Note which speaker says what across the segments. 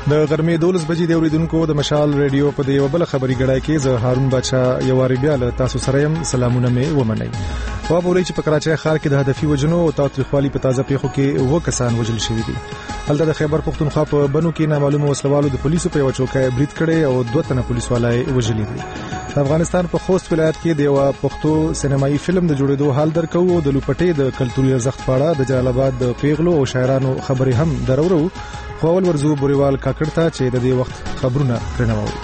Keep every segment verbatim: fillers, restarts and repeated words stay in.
Speaker 1: د غرمې دولس بجې د اوریدونکو د مشال ریډیو په یو بل خبري غړای کې زه هارون بچا یو واری بیا له تاسو سره يم. سلامونه مې ومنئ. په بولې چې په کراچۍ ښار کې د هدفي وجنو او تاوتریخوالي په تازه پیښو کې و کسان وژل شوي دي. هلته د خیبر پختونخوا په بنو کې نامعلومه وسلوالو د پولیسو په یو چوکۍ برید کړي او دوه تنه پولیس والای وژلي دي. د افغانستان په خوست ولایت کې د یو پښتو سینمایي فلم د جوړېدو حال درکو او د لوپټې د کلتوري ارزښت په اړه د جلال آباد د پیغلو او شاعرانو خبرې هم درورو. خو اول ورزو بوريوال کاکړ ته چې د دې وخت خبرونه ترناوي.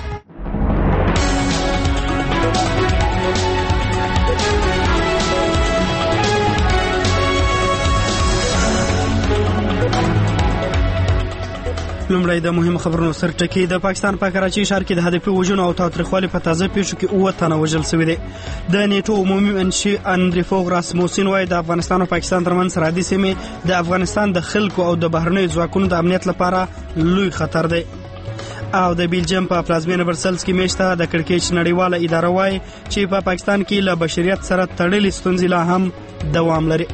Speaker 2: لومړی د مهم خبرونو سرټکی. د پاکستان په کراچۍ ښار کې د هدفي وژنو او تاوتریخوالي په تازه پیښو کې اووه تنه وژل شوي دي. د نیټو عمومي منشي اندریفوغ راسموسین وايي د افغانستان او پاکستان ترمنځ سرحدي سیمې د افغانستان د خلکو او د بهرنیو ځواکونو د امنیت لپاره لوی خطر دی. او د بیلجیم په پلازمینه برسلز کې میشته د کرکټ نړیواله اداره وايي چې په پاکستان کې له بشریت سره تړلې ستونزې لا هم دوام لري.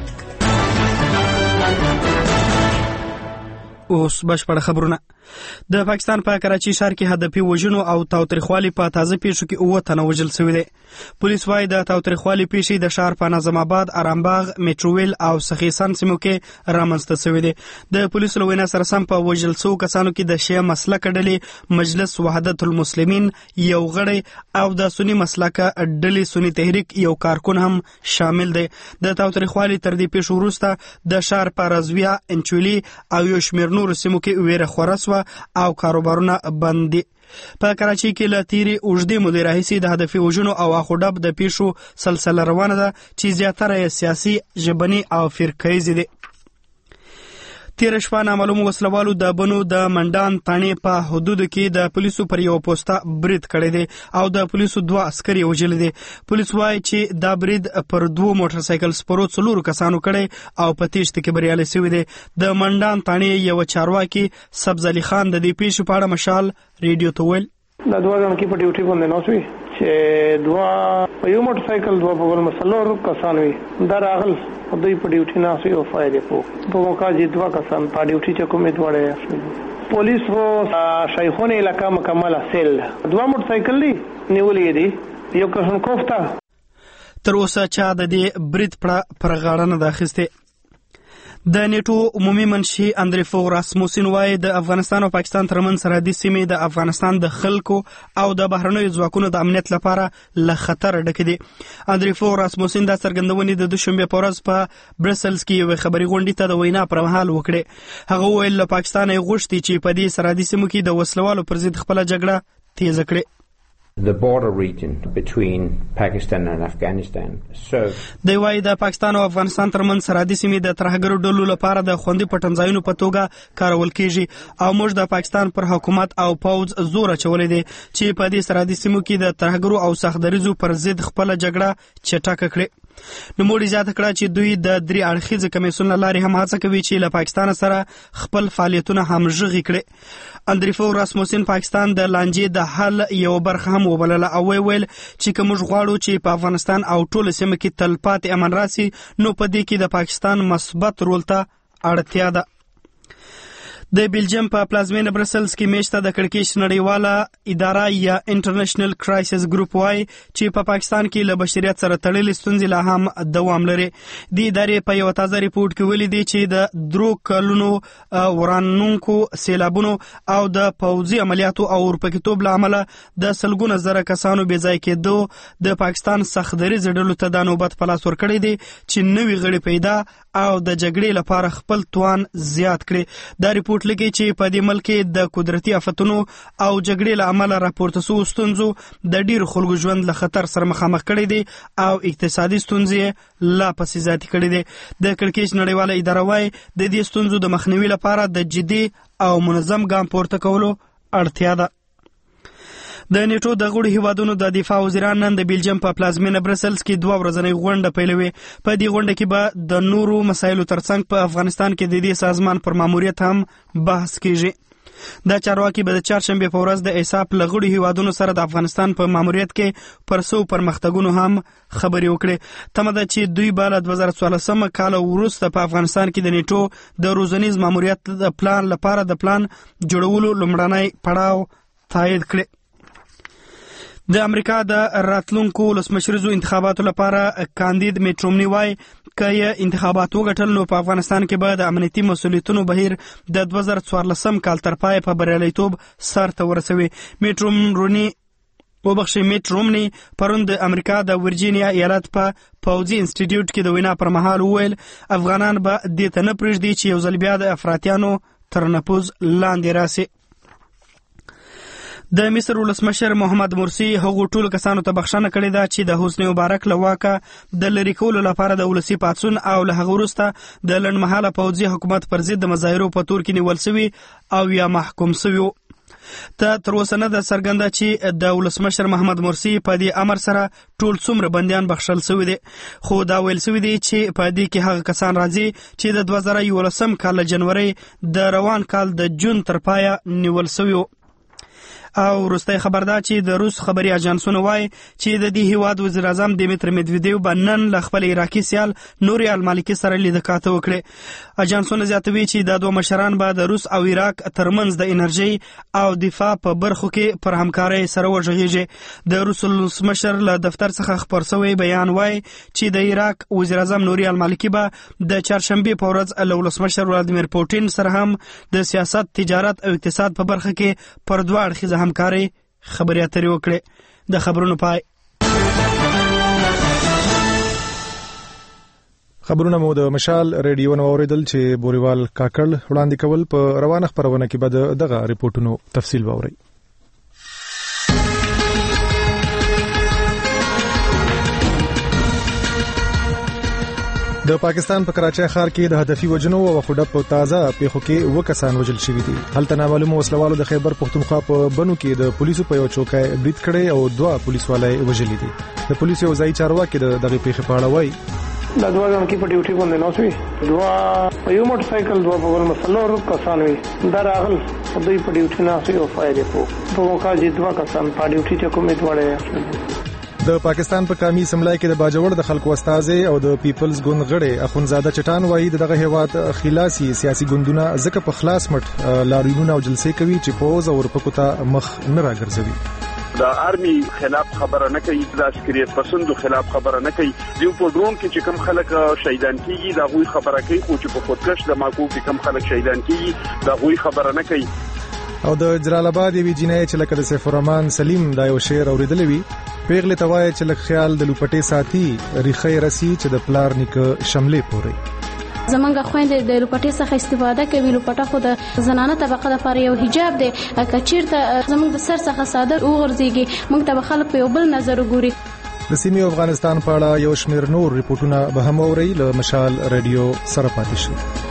Speaker 2: اوس بشپړ خبرونه. د پاکستان په کراچۍ ښار کې هدفي وژنو او تاوتریخوالي په تازه پیښو کې اووه تنه وژل شوي دي. پولیس وايي د تاوتریخوالي پیښې د ښار په نظم آباد، ارامباغ، میټروویل او سخیسان سیمو کې رامنځته شوي دي. د پولیسو له وینا سره سم په وژل شوو کسانو کې د شیعه مسلکه ډلې مجلس وحدت المسلمین یو غړی او د سني مسلکه ډلې سني تحریک یو کارکون هم شامل دی. د تاوتریخوالي تر دې پیښو وروسته د ښار په رضویه، انچولي او یو شمېر نورو سیمو کې ویره خوره سوه او کاروبارونه بند دي. په کراچۍ کې له تیرې اوږدې مودې راهیسې د هدفي وژنو او اخوډب د پیښو سلسله روانه ده چې زیاتره یې سیاسي، ژبني او فرقه‌ییزې دي. تیره شپه نامعلومو وسلوالو د بنو د منډان تاڼې په حدودو کې د پولیسو پر یو پوسته برید کړی دی او د پولیسو دوه عسکر یې وژلي دي. پولیس وایي چې دا برید پر دوو موټر سایکل سپرو څلورو کسانو کړی او په تیښته کې بریالی شوی دی. د منډان تاڼې یوه چارواکي سبز علي خان د دې پیښې په اړه مشال ریډیو ته ویل
Speaker 3: دا دوه ځان کې په ډیوټي باندې ناست وي چې دوه په یو موټر سایکل دوه په بل مسلور کسان وي دا راغل دوی په ډیوټي ناست وي او فایر یې په په موقع چې دوه کسان په ډیوټي چې کومې دواړه پولیس وو شیخون علاقه مکمل سیل دوه موټر سایکل دي نیولې دي یو کسان کوفته
Speaker 2: تر اوسه چا د دې برید پر غاړه نه ده اخیستې. د نیټو عمومي منشي اندریفوغ راسموسین وايي د افغانستان او پاکستان ترمنځ سرحدي سیمې د افغانستان د خلکو او د بهرنیو ځواکونو د امنیت لپاره له خطر ډکې دي. اندریفوغ راسموسین دا څرګندونې د دوشنبې په ورځ په برسلز کې یوې خبري غونډې ته د وینا پر مهال وکړې. هغه وویل له پاکستان یې غوښتي چې په دې سرحدي سیمو کې د وسلوالو پر ضد خپله جګړه تیزه کړي.
Speaker 4: The border region between Pakistan and Afghanistan. So
Speaker 2: دی وايي د پاکستان او افغانستان ترمنځ سرحدي سیمې د ترهګرو ډلو لپاره د خوندي پټنځایونو په توګه کارول کیږي او موږ د پاکستان پر حکومت او پوځ زور اچولی دی چې په دې سرحدي سیمو کې د ترهګرو او سختدریزو پر ضد خپله جګړه چټکه کړي. نوموړي زیاته کړه چې دوی د درې اړخیز کمیسیون له لارې هم هڅه کوي چې له پاکستان سره خپل فعالیتونه همغږي کړي. اندریفو راسموسین پاکستان د لانجې د حل یو برخه هم وبلله او ویل چې که موږ غواړو چې په افغانستان او ټوله سیمه کې تلپاتې امن راسي نو په دې کې د پاکستان مثبت رول ته اړتیا ده. د بیلجیم په پلازمینه برسلز کې میشته د کرکټ نړیواله اداره یا انټرنیشنل کرایسس ګروپ وايي چې په پاکستان کې له بشریت سره تړلې ستونزې لا هم دوام لري. د ادارې په یو تازه ریپورت کې ویلي دي چې د درو کلونو ورانونکو سیلابونو او د پوځي عملیاتو او ورپکېتوب له امله د سلګونه زره کسانو بې ځای کېدو د پاکستان سختدریزو ډلو ته دا نوبت په لاس ورکړی دی چې نوي غړي پیدا او د جګړې لپاره خپل توان زیات کړي. دا ریپورت لګي چې په دې ملک کې د قدرتي آفتونو او جګړې له امله راپورته شوو ستونزو د ډیرو خلکو ژوند له خطر سره مخامخ کړی دی او اقتصادي ستونزې لا پسې زیاتې کړي دي. د کرکټ نړیواله اداره وايي د دې ستونزو د مخنیوي لپاره د جدي او منظم ګام پورته کولو اړتیا ده. د نیټو د غړو هیوادونو د دفاع وزیران نن د بیلجیم په پلازمینه برسلز کې دوه ورځنۍ غونډه پیلوي. په دې غونډه کې به د نورو مسایلو ترڅنګ په افغانستان کې د دې سازمان پر ماموریت هم بحث کیږي. دا چارواکي به د چهارشنبې په ورځ د ایساپ له غړو هیوادونو سره د افغانستان په ماموریت کې پر څو پرمختګونو هم خبرې وکړي. تمه ده چې دوی به له دوه زره څوارلسم کال وروسته په افغانستان کې د نیټو د روزنیز ماموریت د پلان لپاره د پلان جوړولو لومړنی پړاو تایید کړي. د امریکا د راتلونکو ولسمشریزو انتخاباتو لپاره کاندید میټ رومني وایي که یې انتخابات وګټل نو په افغانستان کې به د امنیتي مسؤلیتونو بهیر د دوه زره څوارلسم کال تر پایه په بریالیتوب سر ته ورسوي. میټ رومني وبخښئ میټ رومني پرون د امریکا د ورجینیا ایالت په پوځي انسټیټیوټ کې د وینا پر مهال وویل افغانان به دې ته نه پرېږدي چې یو ځل بیا د افراطیانو تر نفوذ لاندې راسي. د مصر ولسمشر محمد مرسي هغو ټولو کسانو ته بخښنه کړې ده چې د حسني مبارک له واکه د لرې کولو لپاره د ولسي پاڅون او له هغه وروسته د لنډمهاله پوځي حکومت پر ضد د مظاهرو په تور کې نیول سوي او یا محکوم سوي وو. ته تر اوسه نه ده څرګنده چې د ولسمشر محمد مرسي په دې امر سره ټول څومره بندیان بخښل سوي دي، خو دا ویل سوي دي چې په دې کې هغه کسان راځي چې د دوه زره یولسم کال له جنورۍ د روان کال د جون تر پایه نیول سوي وو. او وروستی خبر ده چې د روس خبري اجانسونه وایي چې د دې هیواد وزیر اعظم دیمیتر میدویدیو به نن له خپل عراقي سیال نوري المالکي سره لیدکاته وکړي. اجانسونه زیاتوي چې دا دوه مشران به د روس او عراق ترمنځ د انرژي او دفاع په برخو کې پر همکارۍ سره وغږیږي. د روس ولسمشر له دفتر څخه خپور شوی بیان وایي چې د عراق وزیر اعظم نوري المالکي به د چهارشنبې په ورځ له ولسمشر ولادیمیر پوټین سره هم د سیاست، تجارت او اقتصاد په برخه کې پر دوه اړخیزه همکاري خبرې اترې وکړي. د خبرونو پای.
Speaker 1: خبرونه مو د مشال ریډیو نو اوریدل چې بوريوال کاکړ وړاندې کول. په روانه خبرونه کې به دغه ریپورتونو تفصیل واوري. د پاکستان په کراچۍ ښار کې د هدفي وجنو او خډه په تازه پیښو کې وکسان وجل شوي دي. هلته نامعلوم وسلوالو د خیبر پختونخوا په بنو کې د پولیسو په یو چوکۍ برید کړی او دوه پولیس والای وجلي دي. د پولیسو یو ځای چارواکي د دغه پیښې په اړه وایي
Speaker 3: دا دوه ځان کې په ډیوټي باندې نوسوي، دوه په یو موټر سایکل دوه په بل مسلور کسان وي دا راغل دوی په ډیوټي ناسي او فایده په په موقع چې دوه کسان په ډیوټي ته کومې دوړې.
Speaker 1: د پاکستان په قومي اسمبلی کې د باجوړ د خلکو استازي او د پیپلز ګوند غړي اخونزاده چټان وایي دغه هیواد خلاصي سیاسي ګوندونه ځکه په خلاص مټ لاریونونه او جلسې کوي چې پوز او ورپکو ته مخ نه راګرځوي.
Speaker 5: د آرمي خلاف خبره نه کوي، د عسکریت پسندو خلاف خبره نه کوي. دیو په ډرون کې چې کم خلک شهیدان کیږي دا غوي خبره کوي، خو چې په خودکش د ماکو کې کم خلک شهیدان کیږي دا غوي خبره نه کوي.
Speaker 1: او د جلال آباد یوه جنای چې لکه د سیف الرحمن سلیم دا یو شعر اوریدلی وي، پیغله توای چې لک خیال د لوپټې ساتي ریخې رسی چې د پلار نیکه شملې پوري.
Speaker 6: زمونږ خويندې د لوپټې څخه استفاده کوي. لوپټه خو د زنانه طبقه لپاره یو حجاب دی، کچیرته زمونږ د سر څخه صادر وګرځيږي موږ ته خلک په یو بل نظر وګوري.
Speaker 1: د سیمې افغانستان په اړه یو شمېر نور ریپورتونه به هم اوري. له مشال ریډیو سره پاتې شئ.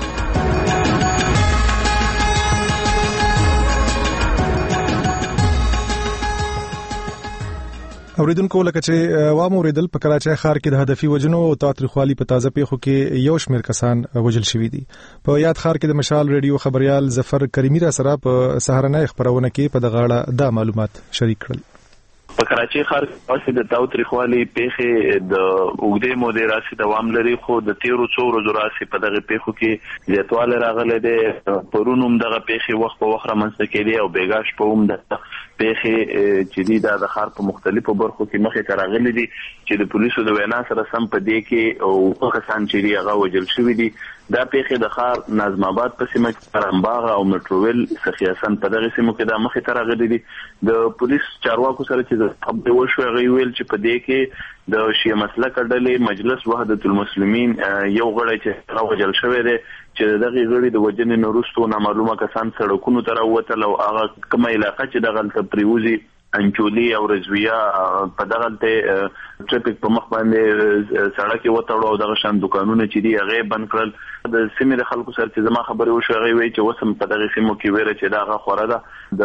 Speaker 1: اوریدونکو لکه چې وامو اوریدل په کراچۍ ښار کې د هدفي وجنو او تاریخوالي په تازه پیښو کې یو شمېر کسان وجل شوي دي. په یاد ښار کې د مشال ریډیو خبريال ظفر کریمی را سره په سهارنۍ خبرونه کې په دغه اړه دا معلومات شریک کړل.
Speaker 7: په کراچۍ ښار کې د تاریخوالي پیښې د اوږدې مودې راسي دوام لري، خو د تیرو څو ورځو راسي په دغه پیښو کې زیاتوالی راغلی دی. پرون هم دغه پیښې وخت په وخت رامنځته کېدې او بیګا شپه هم د پیښې چې دي دا د ښار په مختلفو برخو کې مخې ته راغلي دي چې د پولیسو د وینا سره سم په دې کې او کسان چې دي هغه وژل شوي دي. دا پیښې د ښار نظم آباد په سیمه کې رمباغ او میټروویل سخیاسن په دغه سیمو کې دا مخې ته راغلي دي. د پولیس چارواکو سره چې خبرې وشوې هغوی ویل چې په دې کې د شیعه مسلکه ډلې مجلس وحدت المسلمین یو غړی چې هغه وژل شوی دی چې دغه غړي د وجنې نه وروسته نامعلومه کسان سړکونو ته راووتل او هغه کومه علاقه چې دغلته پریوزي انچولي او رضویه په دغه ته ټریفیک په مخ باندې سړک وتاړو او دغه شان دکانونه چې دی هغه بند کړل. د سیمې د خلکو سره چې زما خبرې وشو هغه وی چې وسم په دغه سیمو کې ویره چې دا هغه خوره ده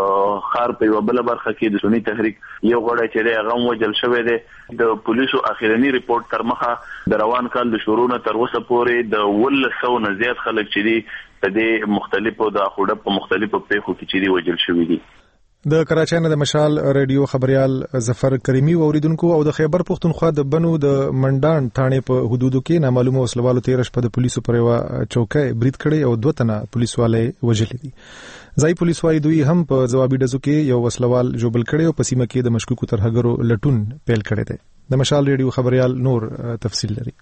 Speaker 7: د خار په یو بل برخه کې د سنی تحریک یو غړی چې دی هغه وجل شوی دی. د پولیسو اخیرنی ریپورت تر مخه د روان کال د شروع نه تر اوسه پورې د ولس سو نه زیات خلک چې دی په دې مختلفو د خوړه په مختلفو پیښو کې چې دی وجل شوی دي.
Speaker 1: د کراچۍ نه د مشال ریډیو خبريال ظفر کریمی اوریدونکو او د خیبر پختونخوا د بنو د منډان ثانې په حدودو کې نامعلومه وسلوالو تیر شپه د پولیسو پر یو چوکۍ برید کړي او دوه تنه پولیسوالې وژلې دي. ځای پولیس وايي دوی هم په ځوابي ډزو کې یو وسلوال جوبل کړي او په سیمه کې د مشکوکو ترهګرو لټون پیل کړي دي. د مشال ریډیو خبريال نور تفصیل لري.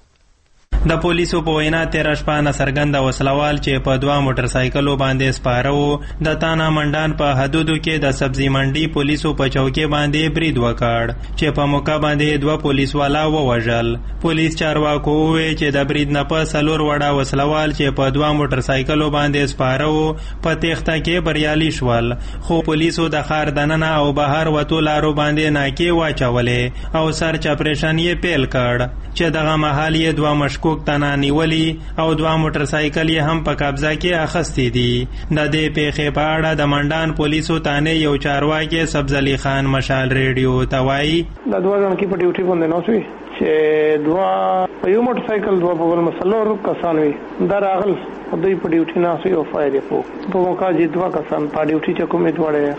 Speaker 8: د پولیسو په وینا تیر شپه ناڅرګنده وسلوال چې په دوه موټر سایکلو باندې سپاره وو د تانا منډان په حدودو کې د سبزی منډي پولیسو په چوکۍ باندې برید وکړ چې په موقع باندې دوه پولیسوالا ووژل. پولیس چارواکو وویل چې د برید نه په څلور وړه وسلوال چې په دوه موټر سایکلو باندې سپاره وو په تېښته کې بریالي شول، خو پولیسو د ښار دننه او بهر وتو لارو باندې ناکې واچولې او سرچ اپریشن یې پیل کړ چې دغه مهال یې دوه مشکوک تنه نیولي او دوه موټر سایکل یې هم په قبضه کې اخیستې دي. د دې پیښې په اړه د منډان پولیسو تانه یو چارواکي سبزعلي خان مشال ریډیو ته وایي
Speaker 3: د دوه ځان کې په ډیوټي باندې نو سوي چې دوه یو موټر سایکل دوه په بل مسلور کسان وي دا راغل دوی په ډیوټي نه سوي او فایر په په موقع چې دوه کسان په ډیوټي چې کومې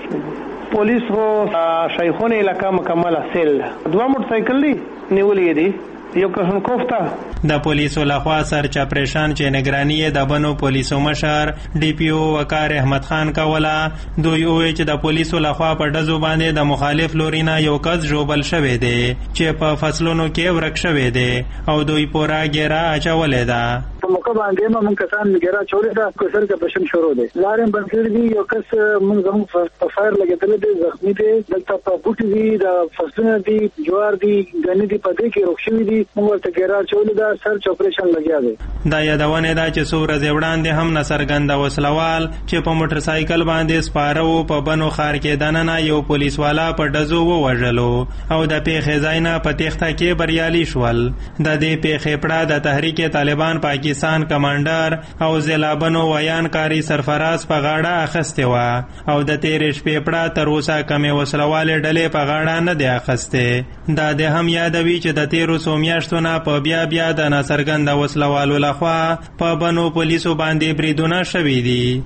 Speaker 3: دوړې پولیس هو شیخونه علاقہ مکمل سیل دوه موټر سایکل دی نیولې دي یو کسان کوفتا.
Speaker 8: د پولیسو لخوا سرچ اپریشن چې نگرانی د بنو پولیسو مشر ډي پی او وقار احمد خان کوله. دوی وایي چې د پولیسو لخوا په ډزو باندې د مخالف لورینا یو کس جوبل شوی دی چې په فصلونو کې ورک شوی دی او دوی پورا ګیرا اچولې ده.
Speaker 9: په موقع باندې موږ کسان ګیرا چولې ده کو سر کې بشن شروع دي لارې بنځړي دي یو کس موږ زموږ په فایر لګیدل دي زخمی دي دلته په بوټي دي د فصلونه دي جوار دي غني دي په دې کې روښنی دي موږ ته ګیرا چولې ده سرچ اپریشن لګیا دی.
Speaker 8: دا یادونه ده چې څو ورځې وړاندې هم ناڅرګنده وسلوال چې په موټر سایکل باندې سپاره وو په بنو ښار کې دننه یو پولیسوالا په ډزو ووژلو او د پیښې ځای نه په تېښته کې بریالي شول. د دې پیښې پړه د تحریک طالبان پاکستان کمانډر او ضلع بنو ویان کاری سرفراز په غاړه اخیستې وه او د تېرې شپې پړه تر اوسه کمې وسلوالې ډلې په غاړه نه دی اخیستې. دا د هم یادوي چې د تېرو څو میاشتو نه په بیا بیا د ناڅرګنده وسلوالو لخوا په بنو پولیسو باندې بریدونه شوي دي.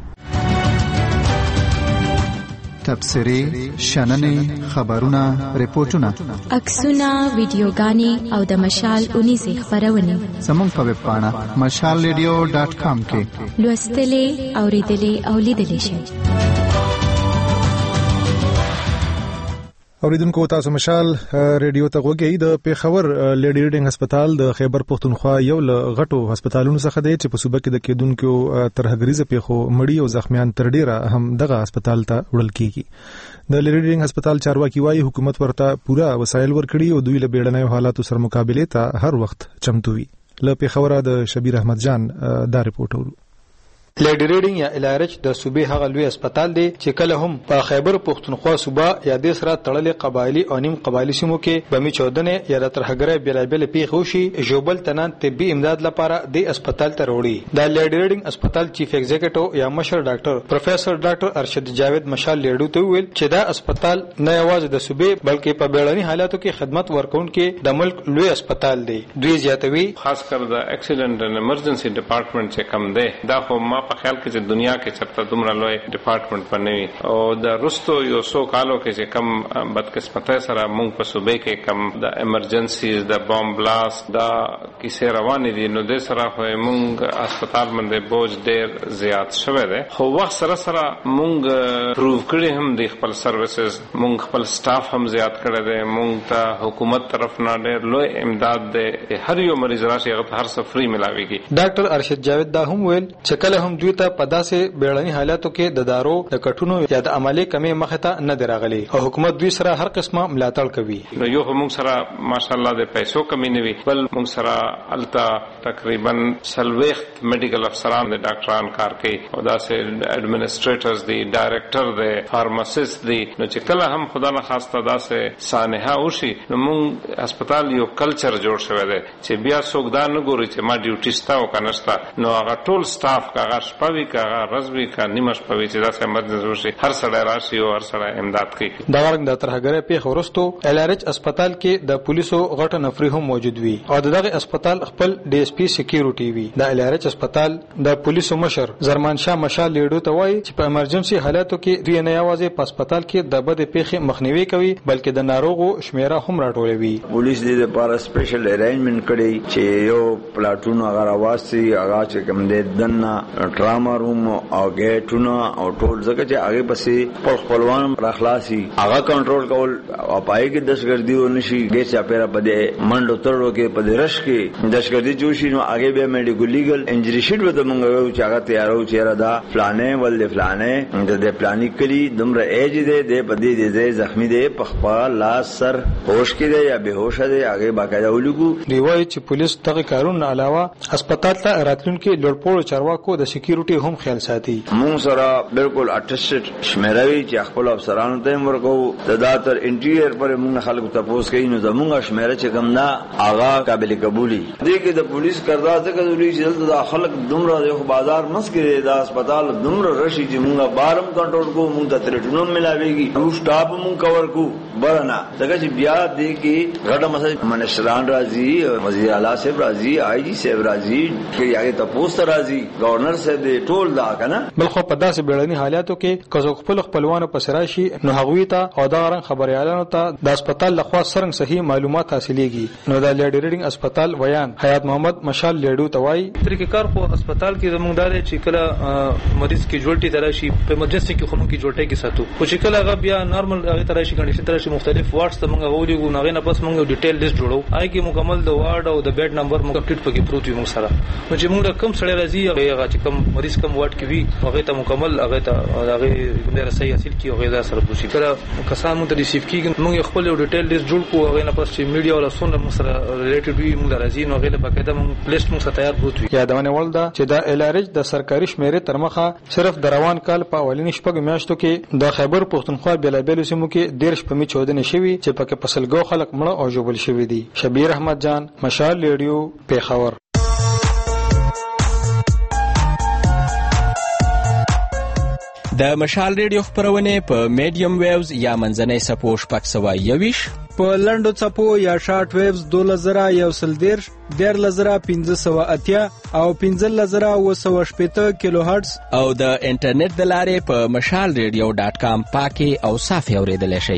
Speaker 10: تبصرې، شننې، خبرونه، ریپورتونه،
Speaker 11: عکسونه، ویډیوګانې او د مشال اونیزې خپرونې
Speaker 10: زموږ په ویب پاڼه مشال ریډیو ډاټ کام کې
Speaker 11: لوستلې، اوریدلې او لیدلې شئ.
Speaker 1: اوریدونکو تاسو مشال ریډیو ته غوږی. د پیښور لیډی ریډینګ هسپتال د خیبر پختونخوا یو له غټو هسپتالونو څخه دی چې په صوبه کې د کېدونکو ترهګریزه پیښو مړی او زخمیان تر ډیره هم دغه هسپتال ته وړل کیږي. د لیډی ریډینګ هسپتال چارواکي وايي حکومت ورته پورا وسایل ورکړي او دوی له بیړنیو حالاتو سره مقابله ته هر وخت چمتو وي. له پیښور د شبیر احمد جان دا رپورټ ورو.
Speaker 12: لیډی ریډینګ یا الارچ د صوبې هغه لوی هسپتال دی چې کله هم په خیبر پختونخوا صوبه یا د سره تړلې قبایلی او نیم قبایلی سیمو کې بمی چودنې یا د ترهګرۍ بیلابل پیښې وشي جوبل تنان طبي امداد لپاره د هسپتال ته وروړي. د لیډی ریډینګ هسپتال چیف ایگزیکټیو یا مشر ډاکټر پروفیسور ډاکټر ارشد جاوید مشال لیډو ته ویل چې دا هسپتال نه یوازې د صوبې بلکې په بیړني حالاتو کې خدمت ورکوونکې د ملک لوی هسپتال دی. دوی زیاتوي
Speaker 13: خاص کر د اکسیډنټ ان ایمرجنسي ډپارټمنټ چې کم دی دا خو ما په خیال کې چې دنیا کې چرته دومره لوی ډپارټمنټ پنوي او د رستو یو څو کالو کې چې کم بدقسمتۍ سره موږ په صوبې کې کم د ایمرجنسیز د بام بلاست دا کیسې روانې دي نو د سره خو موږ هسپتال باندې بوج ډېر زیات شوی دی خو وخت سره سره موږ پروو کړي هم د خپل سروسز موږ خپل سټاف هم زیات کړی دی موږ ته حکومت طرف نه ډېر لوی امداد دی هر یو مریض راشي هغه هر څه فری ملاويږي.
Speaker 12: ډاکټر ارشد جاوید دا هم ویل چې کله هم هم دوی ته په داسې بیړني حالاتو کې د دارو د کټونو یا د عملي کمی مخه ته نه دراغلي او حکومت دوی سره هر قسمه ملاتړ کوي.
Speaker 13: نو یو هم سره ماشاءالله د پیسو کمی نه وي، بل موږ سره التا تقریبا سلويخت میډیکل افسران د ډاکټران کار کوي او داسې ایڈمنسټریټرز دي، ډایرکټر دي، فارماسیست دي. نو چې کله هم خدا نه خواسته داسې سانحه وشي نو موږ هسپتال یو کلچر جوړ شوی دی چې بیا څوک دا نه ګوري چې ما ډیوټي ستا او کنه ستا، نو هغه ټول سټاف هغه شپه وي که هغه ورځ وي که نیمه شپه وي چې داسې ایمرجنسي وشي هر سړی راشي او هر سړی امداد کوي.
Speaker 12: دا ورنګ د ترهګرۍ پیښې وروسته ایل آر ایچ اسپتال کې د پولیسو غټه نفري هم موجود وي او دغه اسپتال خپل ډي اس پي سکیورټي وي. د ایل آر ایچ اسپتال د پولیسو مشر زرمان شاه مشال لیډو ته وایي چې په ایمرجنسي حالاتو کې دوی نه یوازې په اسپتال کې د بد پیښې مخنیوي کوي بلکې د ناروغو شمیره هم راټولوي.
Speaker 14: پولیس دې لپاره سپیشل ارینجمنٹ کړي چې یو پلاټون هغه راوستي هغه چې کوم دې دنه ټراما روم او ګیټونه او ټول ځکه چې هغه پسې په خپلوان راخلاصي هغه کنټرول کول او پای کې دهشتګردي ونشي ګیټ چا پیرا پدې منډو تړو کې پدې رش کې دهشتګردي جوشي نو هغه به میډیکل لیګل انجری شیټ وته مونږ چې هغه تیارو چیرې دا فلانه ول فلانه د پلاني کلی دمر ایج دې د پدې دې زخمی دې پخپا لاس سر هوش کې دې یا بهوش دې هغه باقاعده ولګو.
Speaker 12: دی وایي چې پولیس دغه کارونه علاوه اسپتال ته راتلونکي لوړپوړو چارواکو د سکیورټي هم خیال ساتي.
Speaker 14: مونږ سره بالکل اټسټ شمیروي چې خپل افسرانو ته ورکو د داتر انټیریئر پر مونږ خلکو ته پوس کوي نو زمونږ شمیره چې کوم نه آغا قابل قبولي دي کې د پولیس کردار څخه ضروري چې د خلک دومره د بازار مسکره د اسپتال دومره رشي چې مونږه بارم کنټرول کو مونږ ته ترټونو ملاويږي نو سټاپ مونږ کور کو برنا څنګه چې بیا دې کې غټه مسله منشران راځي، وزیر اعلی صاحب راځي، آی جی صاحب راځي، کې هغه ته پوسټ راځي، گورنر صاحب دې ټول دا کنه.
Speaker 12: بل خو په داسې بیړني حالاتو کې کزو خپل خپلوانو په سراشي نو هغوی ته او دا رنګ خبريالانو ته د اسپتال لخوا سرنګ صحیح معلومات حاصلېږي. نو د لیډ ریډینګ اسپتال ویان حیات محمد مشال لیډو توای
Speaker 15: طریقې کار خو اسپتال کې زموږ دار چې کله مریض کې جوړټي تراشي په ایمرجنسي کې خو موږ کې جوړټي کې ساتو خو چې کله هغه بیا نارمل هغه تراشي کنډیشن تراشي مختلف وارډز ته موږ غوړي نو هغه نه پس موږ ډیټیل لیست جوړو آی کې مکمل د وارډ او د بیډ نمبر موږ ټیټ پکې پروت وي موږ سره نو چې موږ کم سړی راځي هغه چې کم مریض کم وارډ کې وي هغه ته مکمل هغه ته هغه کومه رسۍ حاصل کی هغه سره پوښي کله کسان موږ ریسیو کیږي موږ خپل ډیټیل لیست جوړ کو هغه نه پس چې میډیا ولا سونه موږ سره ریلیټډ وي موږ راځي نو هغه په کده موږ لیست موږ سره تیار پروت وي.
Speaker 12: یادونه ول دا چې د ایل آر ایچ د سرکاري شمیرې تر مخه صرف د روان کال په اولین شپږ میاشتو کې د خیبر پښتونخوا بلابل سیمو کې ډیر شپږ می چودنې شوي چې پکې پسلګو خلک مړه او جوړل شوي دي. شبیر احمد جان مشال ریډیو پیښور.
Speaker 16: د مشال ریډیو خبرونه په میډیم ویوز یا منځنۍ سپو شپږ سوه یویش
Speaker 2: په لنډو څپو یا شارټ ویوز دوله زره یو سل دیرش دیارلس زره پنځه سوه اتیا او پنځلس زره اوه سوه شپېته کیلو هرټز
Speaker 16: او د انټرنیټ د لارې په مشال ریډیو ډاټ کام پاکي او صافي اوریدلی شئ.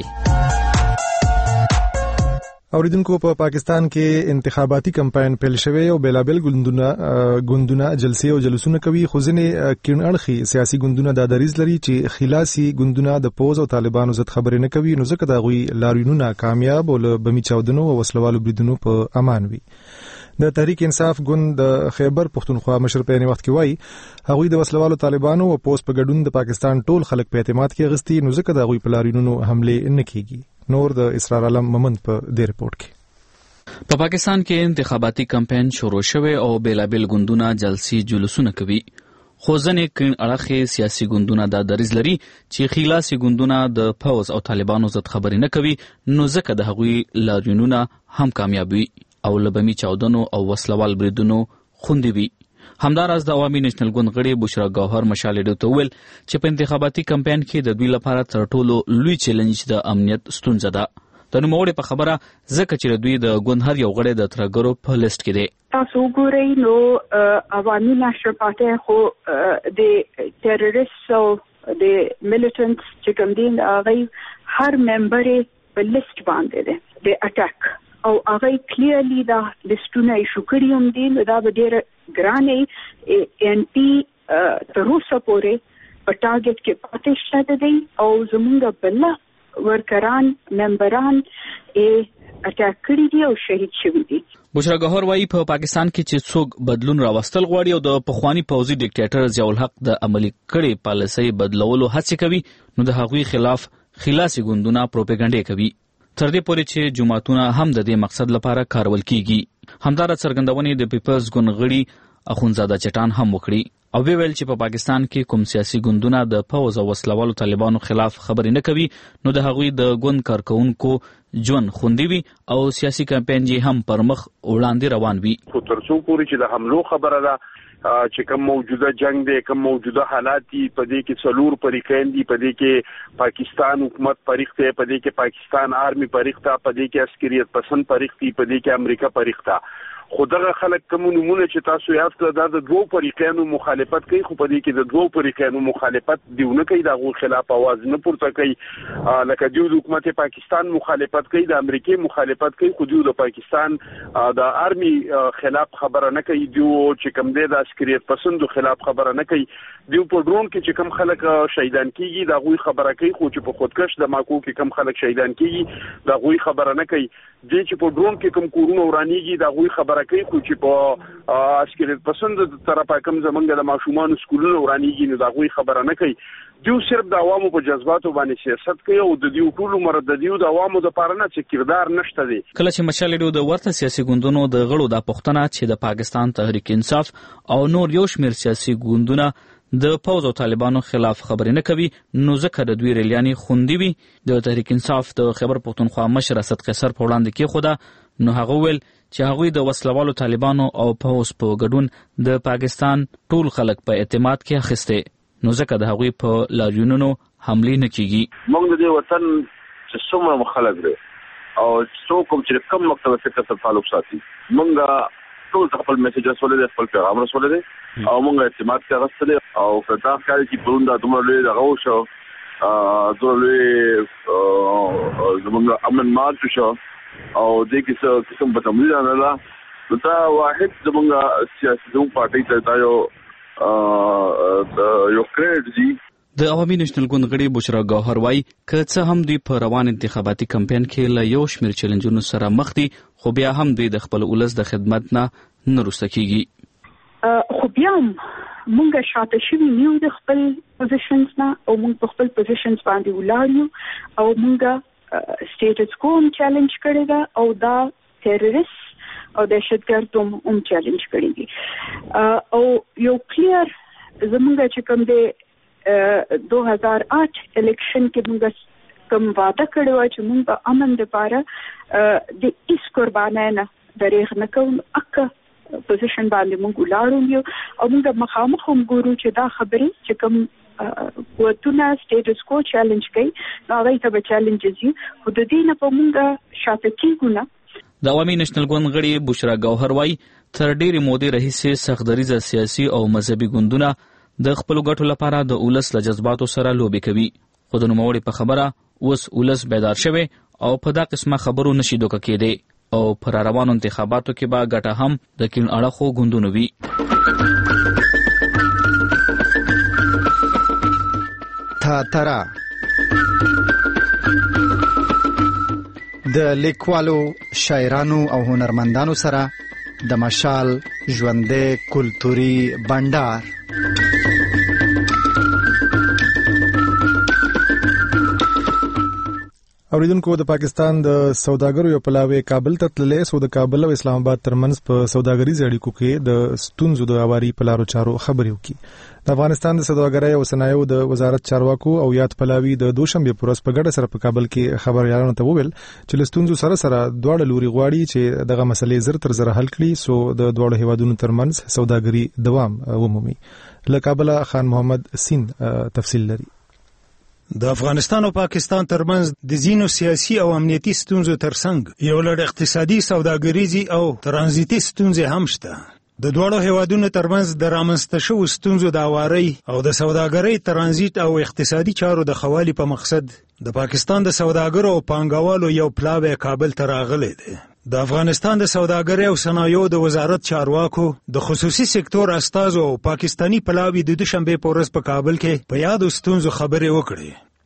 Speaker 1: اوریدونکو په پاکستان کې انتخاباتي کمپاین پیل شوی او بیلابل ګوندونه ګوندونه جلسې او جلوسونه کوي خو ځینې کینړخي سیاسي ګوندونه د دریز لري چې خلاصي ګوندونه د پوز او طالبانو زت خبرې نه کوي نو ځکه دا غوي لاریونونه کامیاب او بمی چاودنو او وسلوالو بریدونو په امان وي. د تحریک انصاف ګوند د خیبر پښتونخوا مشر په وخت کې وایي هغوی د وسلوالو طالبانو او پوز په ګډون د پاکستان ټول خلک په اعتماد کې غستی نو ځکه دا غوي په لاریونونو حمله نه کیږي. نور د اسرار علم ممند په دې رپورت کې
Speaker 17: په پاکستان کې انتخاباتي کمپاین شروع شوه او بیلابل ګوندونه جلسې جلوسونه کوي خو ځنې کین اړخې سیاسي ګوندونه د دریز لري چې خلاصي ګوندونه د پوز او طالبانو زت خبرې نه کوي نو ځکه د هغوی لاریونونه هم کامیاب وي او لبمی چاودنو او وسلوال بریدونو خوندي وي. همداراز د عوامي نېشنل ګوند غړي بشرا ګوهر مشال ډیو ته ویل چې په انتخاباتي کمپاین کې د دوی لپاره تر ټولو لوی چیلنج د امنیت ستونزه ده. د نوموړي په خبره ځکه چې دوی د ګوند هر یو غړی د ترګرو په لیست کې دی.
Speaker 18: تاسو ګورئ نو عوامي نېشنل پارټي خو د ټیرریست او د میلیټنټس چې کوم دي هغه هر ممبر په لیست باندې دی د اٹیک او هغه کلیرلی دا لیستونه ایشو کړي هم دي نو دا به ډېره ګرانې ان پي تر اوسه پورې په ټارګټ کې پاتې شته دي او زموږ بله ورکران ممبران اٹیک کړی دي او شهید شوي دي.
Speaker 17: بشرا گوهر وايي په پاکستان کې چې څوک بدلون راوستل غواړي او د پخوانی پوځي ډیکټیټر ضیاء الحق د عملي کړي پالیسۍ بدلولو هڅه کوي نو د هغوی خلاف خلاصي ګوندونه پروپاګاندا کوي تر دې پورې چې جماعتونه هم د دې مقصد لپاره کارول کیږي. همدار څرګندونې د پیپلز ګوند غړي اخونزاده چټان هم وکړي او ویل چې په پاکستان کې کوم سیاسي ګوندونه د پوځ او وسلوالو طالبانو خلاف خبرې نه کوي نو د هغوی د ګوند کارکونکو ژوند خوندي وي او سیاسي کمپاین یې هم پر مخ وړاندې روان وي.
Speaker 5: خو تر څو پورې چې د حملو خبره ده چې کوم موجوده جنگ دی کوم موجوده حالات دي په دې کې څلور فریقین دي په دې کې پاکستان حکومت فریق دی په دې کې پاکستان آرمي فریق دی په دې کې عسکریت پسند فریق دی په دې کې امریکا فریق دی. خو دغه خلک کوم نمونه چې تاسو یاد کړل دا د دوه فریقینو مخالفت کوي خو په دې کې د دوه فریقینو مخالفت دیونه کوي د غو خلاف आवाज نه پورته کوي لکه د حکومت پاکستان مخالفت کوي د امریکای مخالفت کوي خو د پاکستان د آرمي خلاف خبره نه کوي دیو چې کوم د عسکریت پسندو خلاف خبره نه کوي دیو په ډرون کې چې کوم خلک شهیدان کیږي د غو خبره کوي خو چې په خودکش د ماکو کې کوم خلک شهیدان کیږي د غو خبره نه کوي د چې په ډرون کې کوم کورونه ورانیږي د غو خبره کوي خو چې په عسکریت پسند طرفه کوم زمونږ د ماشومان سکولونو ورانیږي نو د غو خبره نه کوي دیو صرف د عوامو په جذباتو باندې سیاست کوي او د دیو ټول مرد د دیو د عوامو د پاره نه چې کردار نشته دی.
Speaker 17: کله چې مشال ریډیو د ورته سیاسي ګوندونو د غړو د پښتنه چې د پاکستان تحریک انصاف او نور یو شمېر سیاسي ګوندونه د پوځ او طالبانو خلاف خبرې نه کوي نو ځکه د دوی ریلیانې خوندي وي. د تحریک انصاف د خیبر پښتونخوا مشر اسد قیصر په وړاندې کې خوده نو هغه ویل چې هغوی د وسلوالو طالبانو او پوځ په ګډون د پاکستان ټول خلک په اعتماد کې اخیسته نو ځکه د هغوی په لاریونونو حملې نه کیږي.
Speaker 19: موږ د دې وطن چې څومره خلک دي او څوک چې کم مکتب سره تعلق ساتي موږ ټول خپل میسجز ولې خپل پیغام رسول دي او موږ اعتماد کې غوښتل او فدا کاری چې پروندا دومره لوی دغه شو ا دوی زموږ امن مارچ شو او د کیسه کوم په تمویل نه لا دا واحد زموږ سیاسي پارټي ته دا یو یو کریډ دي.
Speaker 17: د عوامي نېشنل ګوند غړي بشرا گوهر وايي که څه هم دوی په روان انتخاباتي کمپاین کې له یو شمېر چیلنجونو سره مخ دي خو بیا هم دوی د خپل ولس د خدمت نه نه وروسته کیږي.
Speaker 18: خو بیا هم مونږ شاته شوي نیو د خپل پوزیشنز نه او مونږ په خپل پوزیشنز باندې ولاړ یو او مونږ سټیټس کو هم چیلنج کړی دا او دا تیرریست او دهشتګرد هم چیلنج کړی دي او یو کلیر زمونږ چې کوم د دو هزار آٹھ الیکشن کې موږ کوم وعده کړی و چې موږ په امن لپاره د هیڅ قربانۍ نه درېغ نه کوو اکه پوزیشن باندې موږ ولاړو یو او موږ مخامخ هم ګورو چې دا خبرې چې کوم قوتونه سټیټس کو چیلنج کوي نو هغه ته به چیلنجز یو خو د دې نه په موږ شاته کیږو نه.
Speaker 17: د عوامي نېشنل ګوند غړي بشرا گوهر وايي تر ډېرې مودې راهیسې سختدریځه سیاسي او مذهبي ګوندونه د خپلو ګټو لپاره د ولس له جذباتو سره لوبې کوي خو د نوموړي په خبره اوس ولس بیدار شوی او په دا قسمه خبرو نشي دوکه کېدی او پر روانو انتخاباتو کې به ګټه هم د کیڼ اړخو ګوندونو وي.
Speaker 10: تا ترا د لیکوالو شاعرانو او هنرمندانو سره د مشال ژوندې کلتوري بندر.
Speaker 1: اوریدونکو د پاکستان د سوداګرو یو پلاوی کابل ته تللی سو د کابل او اسلام آباد ترمنځ په سوداګریز اړیکو کې د ستونزو د اواري پلارو چارو خبرې وکړي. د افغانستان د سوداګرۍ او صنایعو د وزارت چارواکو او یاد پلاوی د دوشنبه پورس په ګډه سره په کابل کې خبريالانو ته وویل چې له ستونزو سره سره دواړه لوري غواړي چې دغه مسلې زر تر زر حل کړي سو د دواړو هیوادونو ترمنځ سوداګري دوام ومومي. له کابل خان محمد سین تفصیل لري.
Speaker 20: د افغانستان او پاکستان ترمنځ د زینو سیاسي او امنیتي ستونزو ترڅنګ یو لړ اقتصادي سوداګریزي او ترانزیتي ستونزې هم شته. د دوړو هیوادونو ترمنځ د رامنځته شوو ستونزو د اواري او د سوداګرۍ ترانزیت او اقتصادي چارو د خوالي په مقصد د پاکستان د سوداګرو او پانګوالو یو پلاوی کابل ته راغلی دی. د افغانستان د سوداګرۍ او صنایعو د وزارت چارواکو د خصوصي سکتور استازو او پاکستانی پلاوی د دوشنبه په ورځ په کابل کې په یادو ستونزو خبرې وکړې.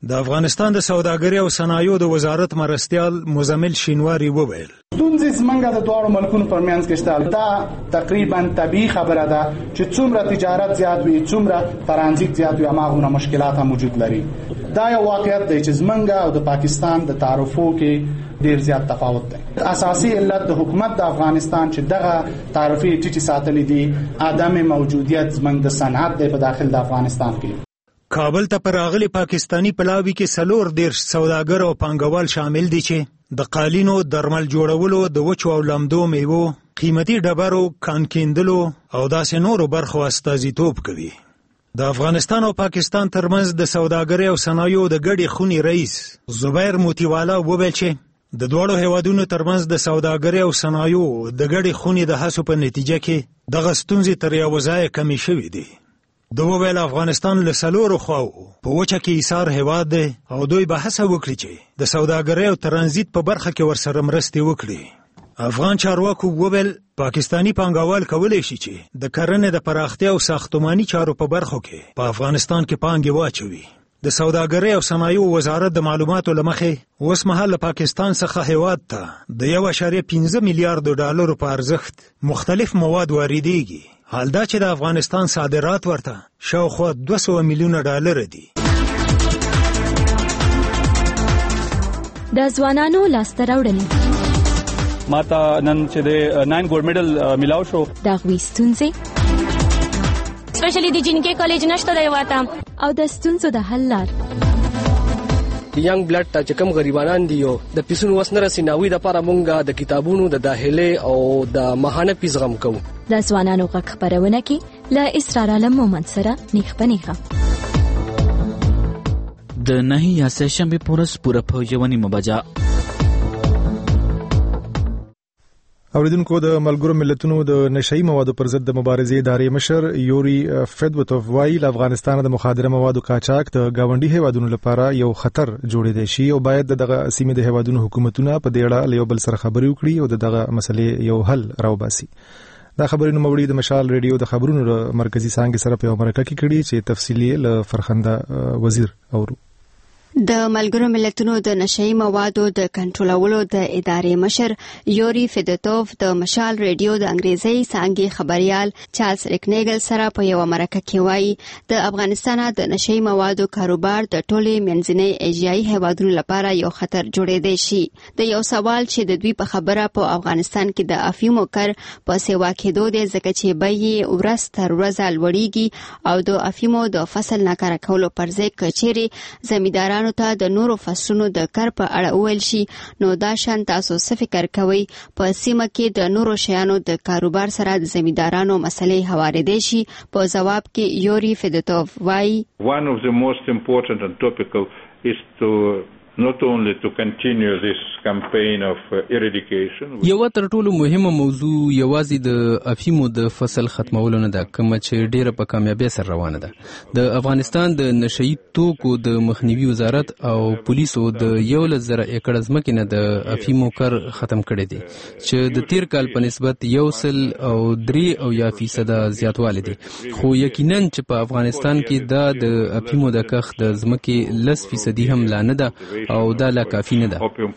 Speaker 20: د افغانستان د سوداګرۍ او صنایعو د وزارت مرستیال مزمل شینواری وویل
Speaker 21: ستونزې څنګه د دوه ملکونو ترمنځ کې شته دا تقریبا طبيعي خبره ده چې څومره تجارت زیات وي څومره ترانزیت زیات وي هغه مشکلات هم وجود لري دا یو واقعیت دی چې زمونږ او د پاکستان د تعرفو کې ډیر زیات تفاوت دی اساسي علت د حکومت د افغانستان چې دغه تعرفي ټیټي ساتلې دي عدم موجودیت زمونږ د صنعت په داخل د افغانستان کې
Speaker 20: کابل ته پر راغلي پاکستانی پلاوي کې سلور ډیر سوداګر او پانګوال شامل دي چې د قالینو درمل جوړولو د وچو او لمدو میوو قیمتي ډبرو کان کیندلو او داسې نورو برخو استازیتوب کوي د افغانستان او پاکستان ترمنځ د سوداګرۍ او صنایعو د ګډې خونې رئیس زبیر موتیوالا وویل چې د دوړو هیوادونو ترمنځ د سوداګرۍ او صنایعو د ګډې خونې د هڅو په نتیجه کې دغه ستونزې تر یوه ځایه کمې شوې دي د وویل افغانستان له څلورو خواو په وچه کې ایثار هیواد دی او دوی به هڅه وکړي چې د سوداګرۍ او ترانزیت په برخه کې ورسره مرستې وکړي افغان چارواکو وویل پاکستانی پانګوال کولی شي چې د کرنې د پراختیا او ساختماني چارو په برخو کې په افغانستان کې پانګې واچوي د سوداګرۍ او صنایعو وزارت د معلوماتو له مخې اوس مهال له پاکستان څخه هیواد ته د یو اعشاریه پنځه میلیارډ ډالرو په ارزښت مختلف مواد واردېږي حال دا چې د افغانستان صادرات ورته شاوخوا دوه سوه میلیونه ډالر دي
Speaker 11: د ځوانانو لاسته راوړنې
Speaker 22: ماته نن چې د ناین ګولډ میډل میلاو شو
Speaker 11: د هغوی ستونزې
Speaker 23: سپیشلی د جنکې کالج نشته دی واته
Speaker 11: او د ستونزو د حل لار
Speaker 24: ینګ بلډ ته چې کوم غریبانان دي او د پیسونو وس نه رسي ناوی د لپاره مونږه د کتابونو د داخله او د ماهانه پیس غم کوو
Speaker 11: د ځوانانو غږ خپرونه کې له اسرار عالم مومند سره نیخ پنیخه
Speaker 17: د نهي یا سه شنبه پورس پوره په یوه نیمه بجه
Speaker 1: اوریدونکو د ملګرو ملتونو د نشئی موادو پر ضد د مبارزې ادارې مشر یوري فیدوتوف وایي له افغانستان د مخدره موادو قاچاق د گاونډي هیوادونو لپاره یو خطر جوړېدای شي او باید دغه سیمې د هیوادونو حکومتونه په دې اړه له یو بل سره خبرې وکړي او دغه مسلې یو حل راوباسي دا خبرونه مولوی د مشال ریډیو د خبرونو مرکزی څنګه سره په امریکا کې کړي چې تفصیلی له فرخنده وزیر اورو
Speaker 25: د ملګرو ملتونو د نشئی موادو د کنټرولولو د ادارې مشر یوري فیدوتوف د مشال ریډیو د انګریزي څنګه خبريال چارلز ریکنیګل سره په یو مرکه کې وایي د افغانستان د نشئی موادو کاروبار د ټولې منځنۍ ایشیایي هیوادونو لپاره یو خطر جوړېدای شي د یو سوال چې د دوی په خبره په افغانستان کې د افیمو کر په سیوا کېدو د ځکه چې بیې ورځ تر ورځې لوړیږي او د افیمو د فصل ناکاره کولو پر ځای کچېري زمینداران نو ته د نورو فصلونو د کار په اړه ویل شي نو دا شان تاسو څه فکر کوئ په سیمه کې د نورو شیانو د کاروبار سره د زمیندارانو مسلې هوارېدای شي په جواب کې یوري فیدوتوف وایي
Speaker 26: One of the most important and topical is to not only to continue this campaign of eradication.
Speaker 27: یو تر ټولو مهمه موضوع یوازې د افیمو د فصل ختمولو نه ده کوم چې ډیره په کامیابی سره روانه ده د افغانستان د نشئی توکو د مخنیوي وزارت او پولیسو د یو لزر ایکړ ځمکې نه د افیمو کار ختم کړي دي چې د تیر کال په نسبت یو سل او درې او یا فیصد زیاتوالی دي خو یقینا چې په افغانستان کې دا د افیمو د کښت د ځمکې لس فیصدي هم لا نه ده او دا لا کافی نه ده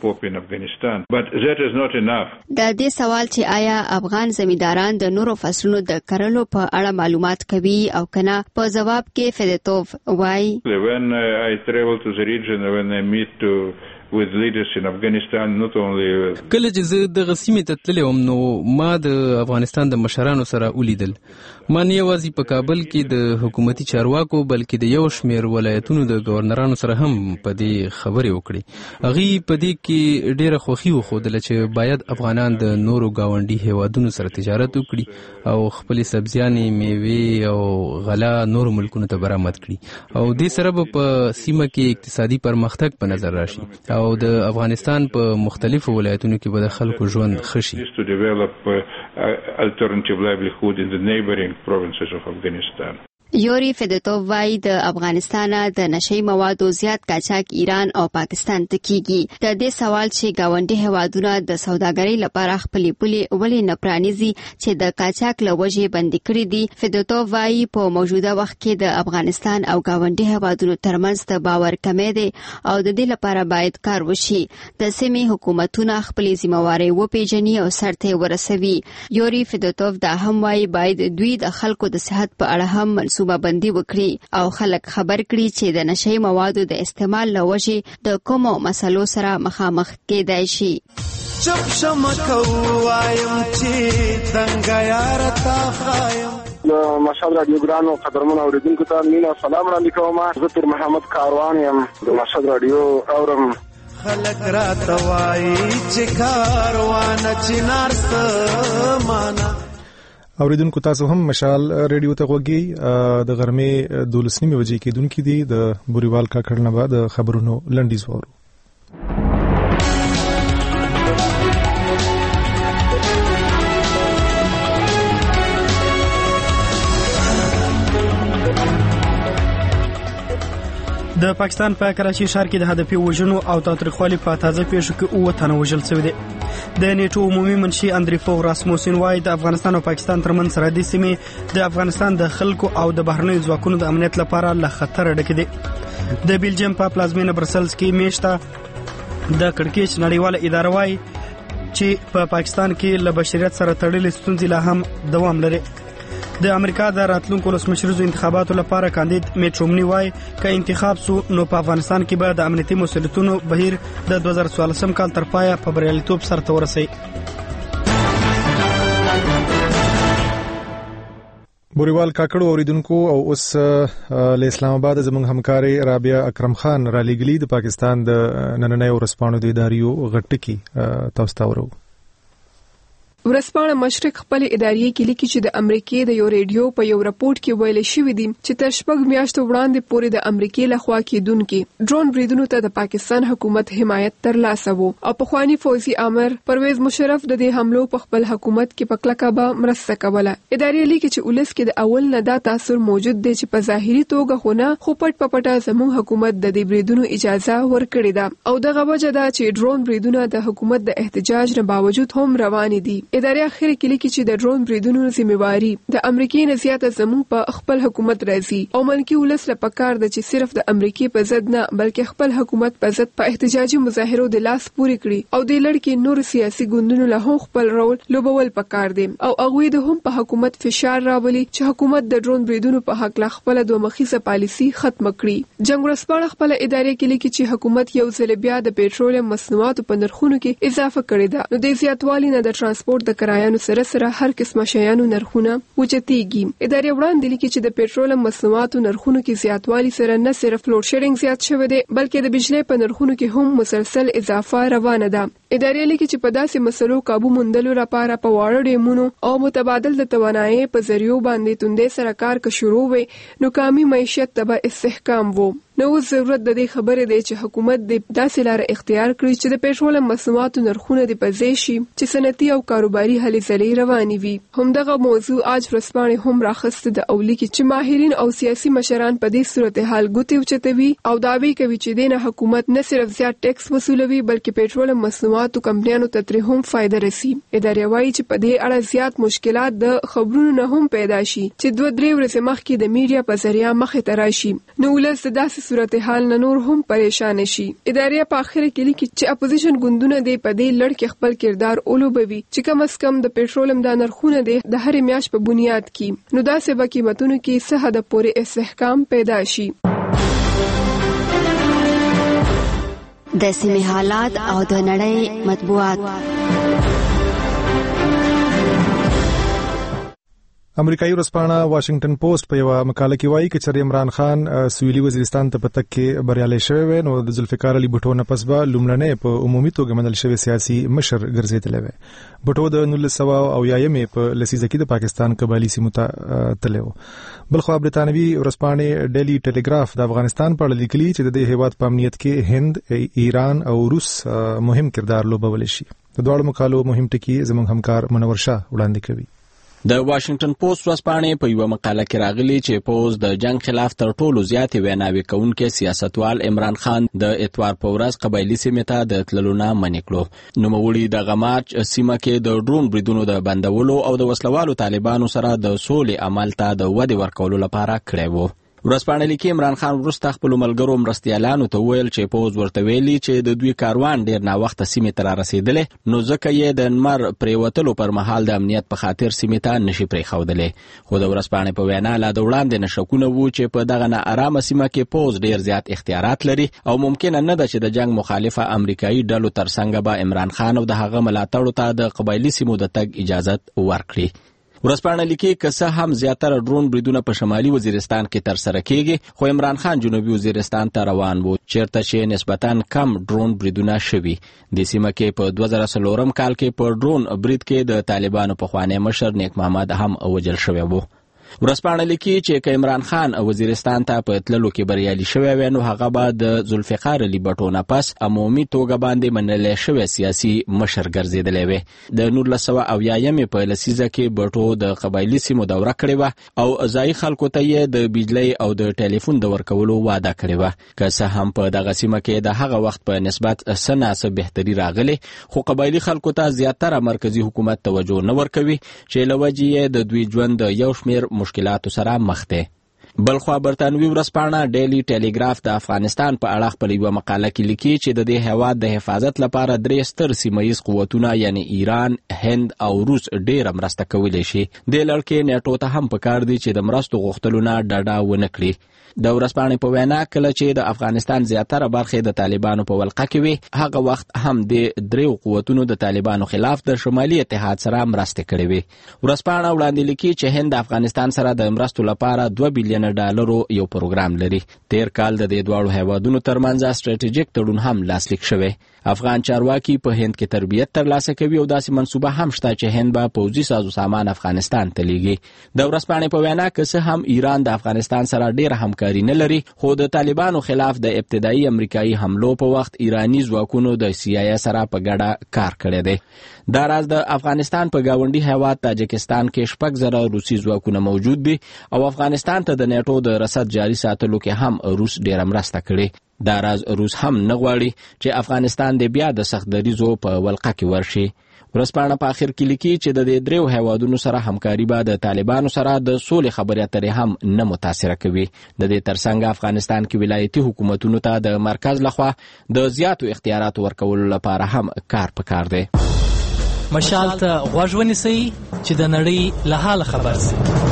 Speaker 25: د دې سوال چې آیا افغان زمینداران د نورو فصلونو د کرلو په اړه معلومات کوي او کنه په جواب کې فیدوتوف وایي
Speaker 26: When I travel to the region when I meet to with leaders in Afghanistan not only
Speaker 27: کله چې زه د غسیمې ته تللی وم نو ما د افغانستان د مشرانو سره ولیدل ما نه یوازې په کابل کې د حکومتي چارواکو بلکې د یو شمېر ولایتونو د گورنرانو سره هم په دې خبرې وکړې هغوی په دې کې ډېره خوښي وښودله چې باید افغانان د نورو ګاونډي هیوادونو سره تجارت وکړي او خپلې سبزیانې میوې او غله نورو ملکونو ته برآمد کړي او دې سره به په سیمه کې اقتصادي پرمختګ په نظر راشي او د افغانستان په مختلفو ولایتونو کې به د خلکو ژوند ښه شي
Speaker 26: to develop uh, alternative livelihood in the neighboring provinces of Afghanistan.
Speaker 25: یوري فدوتوف وايي د افغانستان د نشئی موادو زیات قاچاق ایران او پاکستان ته کیږي. د دې سوال چې گاونډي هیوادونه د سوداګرۍ لپاره خپل پولې ولې نه پرانیزي چې د قاچاق لوجې بندي کړې دي. فدوتوف وايي په موجوده وخت کې د افغانستان او گاونډي هیوادونو ترمنځ د باور کمی دی او د دې لپاره باید کار وشي. د سیمې حکومتونه خپل ذمہواري وپیژني او سرته ورسوي. یوري فدوتوف دا هم وايي باید دوی د خلکو د صحت په اړه هم منصوبه بندي وکړي او خلک خبر کړي چې د نشئی موادو د استعمال لوجې د کومو مسلو سره مخامخ کېدای شي.
Speaker 3: چپ شمکو وایم چې څنګه یار تا خایم
Speaker 4: مشهد رادیو ګرانو قدرمن اوریدونکو ته مینا سلام وړاندې کوم. زه تر محمد کاروان یم د مشهد رادیو اورم.
Speaker 3: خلک را توای چې کاروان چنار سمانا.
Speaker 1: اوریدونکو تاسو هم مشال ریډیو ته غوږی د غرمې دولس نیمه بجې کېدونکې دي. د بوریوال کاکړ نه بعد خبرونو لنډیز وورو.
Speaker 2: د پاکستان په کراچي ښار کې د هدفي وژنو او تاوتریخوالي په تازه پیښو کې اووه تنه وژل شوي دي. د نیټو عمومي منشي اندریفو راسموسین وايي د افغانستان او پاکستان ترمنځ سرحدي سیمې د افغانستان د خلکو او د بهرنیو ځواکونو د امنیت لپاره له خطر ډکې دي. د بیلجیم په پلازمینه برسلز کې میشته د کړکېچ نړیواله اداره وايي چې په پاکستان کې له بشریت سره تړلې ستونزې لا هم دوام لري. د امریکا د راتلونکو ولسمشریزو انتخاباتو لپاره کاندید میټ رومني وايي که انتخاب سو نو په افغانستان کې به د امنیتي مسؤلیتونو بهیر د دوه زره څوارلسم کال تر پایه په بریالیتوب سرته ورسوي.
Speaker 1: بوریوال کاکړو اوریدونکو او اوس له اسلام آباد زموږ همکاري رابعه اکرم خان را لګلی د پاکستان د نننۍ ورسپانو د اداریو غټکی تاسو ته ورو.
Speaker 6: ورسپانه مشرق خپل ادارې کې لیکي چې د امریکای د یو ریډیو په یو راپورټ کې ویل شوی دی چې تر شپږ میاشتو وړاندې پورې د امریکای لخوا کېدونکو ډرون بریدونو ته د پاکستان حکومت حمایت ترلاسه وو او په خواني فوزي امر پرویز مشرف د دې حملو په خپل حکومت کې په کلکه به مرسته کوله. ادارې لیکي چې ولس کې د اول نه دا تاثر موجود دی چې په ظاهري توګه خو نه خو پټ پټه زموږ حکومت د دې بریدونو اجازه ورکړې ده او دغه وجه ده چې ډرون بریدونه د حکومت د احتجاج نه باوجود هم روان دي. ادارې اخر کې لیکي چې د ډرون بریدونو ذمہواری د امریکای نه زیاته زموږ په خپل حکومت راځي او ملکی ولس له پکار د چې صرف د امریکای په ضد نه بلکې خپل حکومت په ضد په احتجاجي مظاهرو د لاس پوري کړي او د لړکی نور سیاسي ګوندونو له هم خپل رول لوبول پکار دي او هغه د هم په حکومت فشار راولي چې حکومت د ډرون بریدونو په حق لا خپل دوه مخیزه پالیسی ختم کړي. جنگ ورسپانه خپل ادارې کې لیکي چې حکومت یو ځل بیا د پېټرول مصنوعاتو په نرخونو کې اضافه کړې ده نو د زیاتوالي نه د ترانسپورت د کرایانو سره سره هر قسمه شیانو نرخونه وچتيږي. ادارې وړاندې لیکي چې د پېټرول مصنوعاتو نرخونو کې زیاتوالی سره نه صرف لوډ شیډینګ زیات شوی دی بلکې د بجلی په نرخونو کې هم مسلسل اضافه روانه ده. ادارې لیکي چې په داسې مسلو قابو موندلو لپاره په واړو ډیمونو او متبادل د توانایي په ذریعو باندې توندې سره کار که شروع وي نو کامي معیشت ته به استحکام وو. نو ضرورت د دې خبرې دی چې حکومت د داسې لار اختیار کړي چې د پېټرول مصنوعاتو نرخونه د پځې شي چې صنعتي او کاروباري هلې ځلې روانې وي. همدغه موضوع اج ورسپانې هم راخسته د اولی کې چې ماهرین او سیاسي مشران په دې صورتحال ګوتې وچتوي او دعوی کوي چې دینه حکومت نه صرف زیات ټیکس وصولوي بلکې پېټرول مصنوعاتو کمپنیانو ته ترې هم فائدہ رسي. ادارې وايي چې په دې اړه زیات مشکلات د خبرونو نه هم پیدا شي چې دوه درې ورځې مخکې د میډیا په ذریعہ مخې ته راشي نو ولس داسې صورتحال نه نور هم پریشان شي. ادارې په اخر کې لیکي چې اپوزیشن ګوندونه د پدې لړ کې خپل کردار اولوبوي چې کم از کم د پېټرولم د نرخونو د هرې میاشت په بنیاد کې نو داسې به قیمتونو کې څه حد پورې استحکام پیدا شي.
Speaker 25: د سیمې حالات او د نړۍ مطبوعات.
Speaker 1: امریکایي ورځپاڼه واشنگټن پوسټ په یو مقاله کې وایي چې عمران خان سویلي وزیرستان ته پتک کې بریالي شوی وي نو د ذوالفقار علي بټو نه پس به لومړنی په عمومي توګه منل شوی سیاسي مشر ګرځېدلی وي. بټو د نولس سوه اویایمې په لسیزه کې د پاکستان قبایلي سیمو ته تللی و. بلخوا برتانوي ورځپاڼې ډیلی ټیلیګراف د افغانستان په اړه لیکلي چې د دې هیواد په امنیت کې هند، ایران او روس مهم کردار لوبولی شي. د دواړو مقالو مهم ټکي زموږ همکار منور شاه وړاندې کوي.
Speaker 16: د واشنگټن پوسټ ورځپاڼې په یوه مقاله کې راغلي چې پوز د جنگ خلاف تر ټولو زیاتې ویناوې کوونکی سیاستوال عمران خان د اتوار په ورځ قبایلي سیمې ته د تللو نه منع کړو. نوموړي دغه مارچ سیمه کې د ډرون بریدونو د بندولو او د وسلوالو طالبانو سره د سولې عمل ته د ودې ورکولو لپاره کړی و. ورځپاڼه لیکي عمران خان وروسته خپلو ملګرو مرستیالانو ته وویل چې پوز ورته ویلي چې د دوی کاروان ډېر ناوخته سیمې ته رارسېدلی، نو ځکه یې د نمر پرېوتلو پر مهال د امنیت په خاطر سیمې ته نشي پرېښودلی. خو د ورځپاڼې په وینا لا د وړاندې نه شکونه وو چې په دغه ناارامه سیمه کې پوز ډېر زیات اختیارات لري او ممکنه نه ده چې د جنگ مخالفه امریکایي ډلو ترڅنګ به عمران خان او د هغه ملاتړو ته د قبایلي سیمو د تګ اجازت ورکړي. ورځپاڼه لیکي که څه هم زیاتره ډرون بریدونه په شمالي وزیرستان کې ترسره کیږي، خو عمران خان جنوبي وزیرستان ته روان و چیرته چې نسبتاً کم ډرون بریدونه شوي. د سیمه کې په دوه زره څلورم کال کې په ډرون برید کې د طالبانو پخوانی مشر نیک محمد هم وژل شوی و. ورځپاڼه لیکي چې که عمران خان وزیرستان ته په تللو کې بریالي شوی وی نو هغه به د ذوالفقار علي بټو نه پس عمومي توګه باندې منلی شوی سیاسي مشر ګرځېدلی وی. د نولس سوه اویایمې په لسیزه کې بټو د قبایلي سیمو دوره کړې وه او ځایي خلکو ته یې د بجلۍ او د ټلیفون د ورکولو وعده کړې وه. که څه هم په دغه سیمه کې د هغه وخت په نسبت څه ناڅه بهتري راغلې، خو قبایلي خلکو ته زیاتره مرکزي حکومت توجه نه ورکوي چې له وجې یې د دوی ژوند د یو شمېر مشکلاتو سره مخ دی. بلخوا برطانوي ورځپاڼه ډیلی ټیلیګراف د افغانستان په اړه خپل یوه مقاله کې لیکي چې د دې هیواد د حفاظت لپاره درې ستر سیمهییز قوتونه یعنی ایران، هند او روس ډیره مرسته کولی شي. دې لړ کې نیټو ته هم پکار دی چې د مرستو غوښتلو نه ډډه ونه کړي. د ورځپاڼې په وینا کله چې د افغانستان زیاتره برخې د طالبانو په ولقه کې وي، هغه وخت هم د دریو قوتونو د طالبانو خلاف د شمالي اتحاد سره مرستې کړې وي. ورځپاڼه وړاندې لیکي چې هند د افغانستان سره د مرستو لپاره دوه بیلیونه ډالرو یو پروګرام لري. تیر کال د دې دواړو هیوادونو ترمنځ ستراتیژیک تړون هم لاسلیک شوی. افغان چارواکي په هند کې تربیت ترلاسه کوي او داسې منصوبه هم شته چې هند به پوځي سازو سامان افغانستان ته لیږي. د ورځپاڼې په وینا که څه هم ایران د افغانستان سره ډېره همکاري نه لري، خو د طالبانو خلاف د ابتدایي امریکایي حملو په وخت ایرانی ځواکونو د سی آی ای سره په ګډه کار کړی دی. دا راز د افغانستان په ګاونډي هیواد تاجکستان کې شپږ زره روسي ځواکونه موجود دي او افغانستان ته د نیټو د رسد جاري ساتلو کې هم روس ډېره مرسته کړې. دا راز روس هم نه غواړي چې افغانستان د بیا د سخت دریزو په ولقه کې ورشي. ورځپاڼه په آخر کې لیکي چې د دې دریو هیوادونو سره همکاري به د طالبانو سره د سولې خبرې اترې هم نه متاثره کوي. د دې ترڅنګ افغانستان کې ولایتي حکومتونو ته د مرکز لخوا د زیاتو اختیاراتو ورکولو لپاره هم کار پکار دی.
Speaker 7: مشال ته غوږ ونیسئ چې د نړۍ له حاله خبر شئ.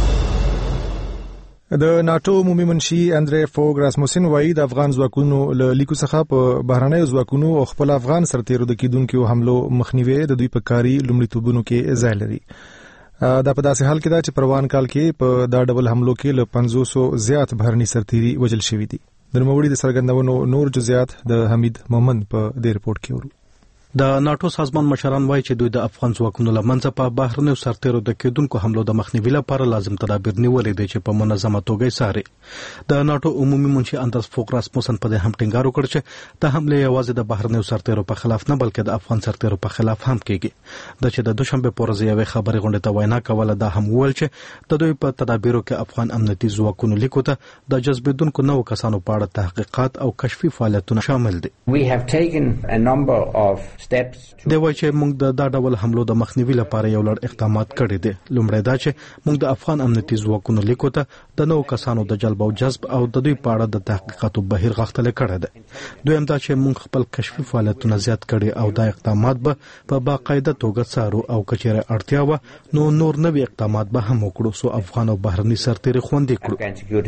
Speaker 1: د ناټو عمومي منشي اندرې فوګ راسموسن وایي د افغان ځواکونو له لیکو څخه په بهرنیو ځواکونو او خپل افغان سرتیرو د کیدونکو حملو مخنیوي د دوی په کاري لومړیتوبونو کې ځای لري. دا په داسې حال کې ده چې پروان کال کې په دا ډول حملو کې له پنځوسو زیات بهرني سرتیري وژل شوي دي. د نوموړي د څرګندونو نور جزئیات د حمید مومند په دې رپورټ کې ورو.
Speaker 8: د ناټو سازمان مشران وایي چې دوی د افغان ځواکونو له منځه په بهرنیو سرتیرو د کېدونکو حملو د مخنیوي لپاره لازم تدابیر نیولې دي چې په منظمه توګه یې څاري. د ناټو عمومي منشي اندرس فوګ راسموسن په دې هم ټینګار وکړ چې د حملې یوازې د بهرنیو سرتیرو په خلاف نه بلکې د افغان سرتیرو په خلاف هم کېږي. د چې د دوشنبه په ورځ یوې خبري غونډې ته وینا کوله دا هم وویل چې د دوی په تدابیرو کې افغان امنیتي ځواکونو لیکو ته د جذبېدونکو نوو کسانو په اړه تحقیقات او کشفي فعالیتونه شامل دي.
Speaker 9: We have taken a number of steps to
Speaker 8: وایي چې موږ د دا ډول حملو د مخنیوي لپاره یو لړ اقدامات کړي دي. لومړی دا چې موږ د افغان امنیتي ځواکونو لیکو ته د نوو کسانو د جلب او جذب او د دوی په اړه د تحقیقاتو بهیر غښتلی کړی دی. دویم دا چې موږ خپل کشفي فعالیتونه زیات کړي او دا اقدامات به په باقاعده توګه څارو او که چېرې اړتیا وه نو نور نوي اقدامات به هم وکړو څو افغان او بهرني سرتیري خوندي کړو.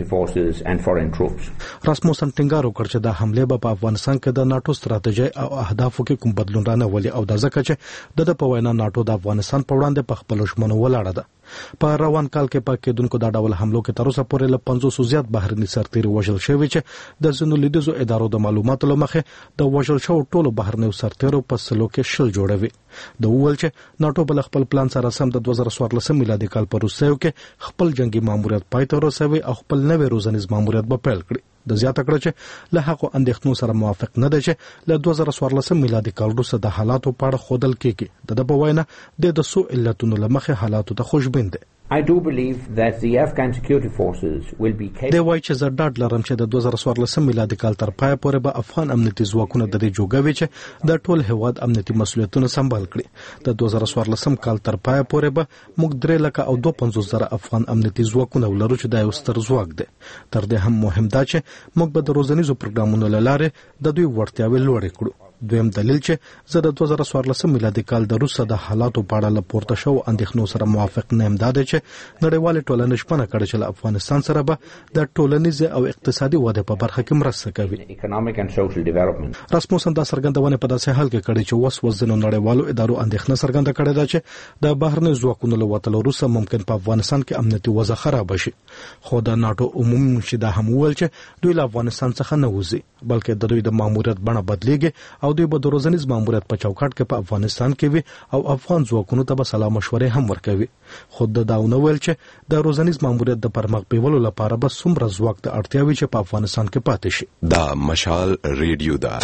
Speaker 8: راسموسن ټینګار وکړ چې دا حملې به په افغانستان کې د ناټو ستراتیژۍ او اهدافو کې کوم بدلون رانهولي او دا ځکه چې د په وینا ناټو د افغانستان په وړاندې په خپلو ژمنو ولاړه ده. په روان کال کې په کېدونکو دا ډول حملو کې تر اوسه پورې له پنځوسو زیات بهرني سرتیري وژل شوي چې د ځینو لیدیزو ادارو د معلوماتو له مخې د وژل شوو ټولو بهرنیو سرتیرو په سلو کې شل جوړوي. د وویل چې ناټو بل خپل پلان سره سم د دوه زره څوارلسم میلادي کال په روسیو کې خپل جنگي ماموریت پای ته ورسوي او خپل نوی روزنیز ماموریت به پیل کړي. د زیاته کړ چې له هغو اندېښنو سره موافق نه دی چې له دوه زره څوارلس میلادي کال وروسته د حالاتو په اړه ښودل کېږي. د ده په وینا د د څو علتونو له مخې حالاتو ته خوشبین دی.
Speaker 9: I do believe that the Afghan security forces will be capable.
Speaker 8: دی وایي چې زه ډاډ لرم چې د دوه زره څوارلس میلادي کال تر پایه پورې به افغان امنیتي ځواکونه د دې جوګه وي چې د ټول هیواد امنیتي مسؤلیتونه سمبال کړي. د دوه زره څوارلس کال تر پایه پورې به موږ درې لکه او دوه پنځوس زره افغان امنیتي ځواکونه ولرو چې دا یو ستر ځواک دی. تر دې هم مهم دا چې موږ به د روزنیزو پروګرامونو له لارې د دوی وړتیاوې لوړې کړو. دویم دلیل چې زه د دوه زره څوارلس میلادي کال د روسه د حالاتو په اړه له پورته شو اندېښنو سره موافق نه یم دا دی چې نړیوالې ټولنې شپنه کړې چې له افغانستان سره به د ټولنیزې او اقتصادي ودې په برخه کې مرسته کوي. رسموسن دا څرګندونه په داسې حال کې کړې چې وس وس ځینو نړیوالو ادارو اندېښنه څرګنده کړې ده چې د بهرني ځواکونو له وتلو وروسته ممکن په افغانستان کې امنیتي وضع خراب شي. خو د ناتو عمومي منشي دا هم وویل چې دوی له افغانستان څخه نه وځي بلکې د دوی د ماموریت بڼه بدلیږي او دوی به د روزنیز ماموریت په چوکاټ کې په افغانستان کې وي او افغان ځواکونو ته به سلا مشورې هم ورکوي. خود د داونه ویل چې د روزنیز ماموریت د پرمخ بیولو لپاره به څومره ځواک د اړتیا وي چې په افغانستان کې پاتې شي.
Speaker 5: دا مشال ریډیو دا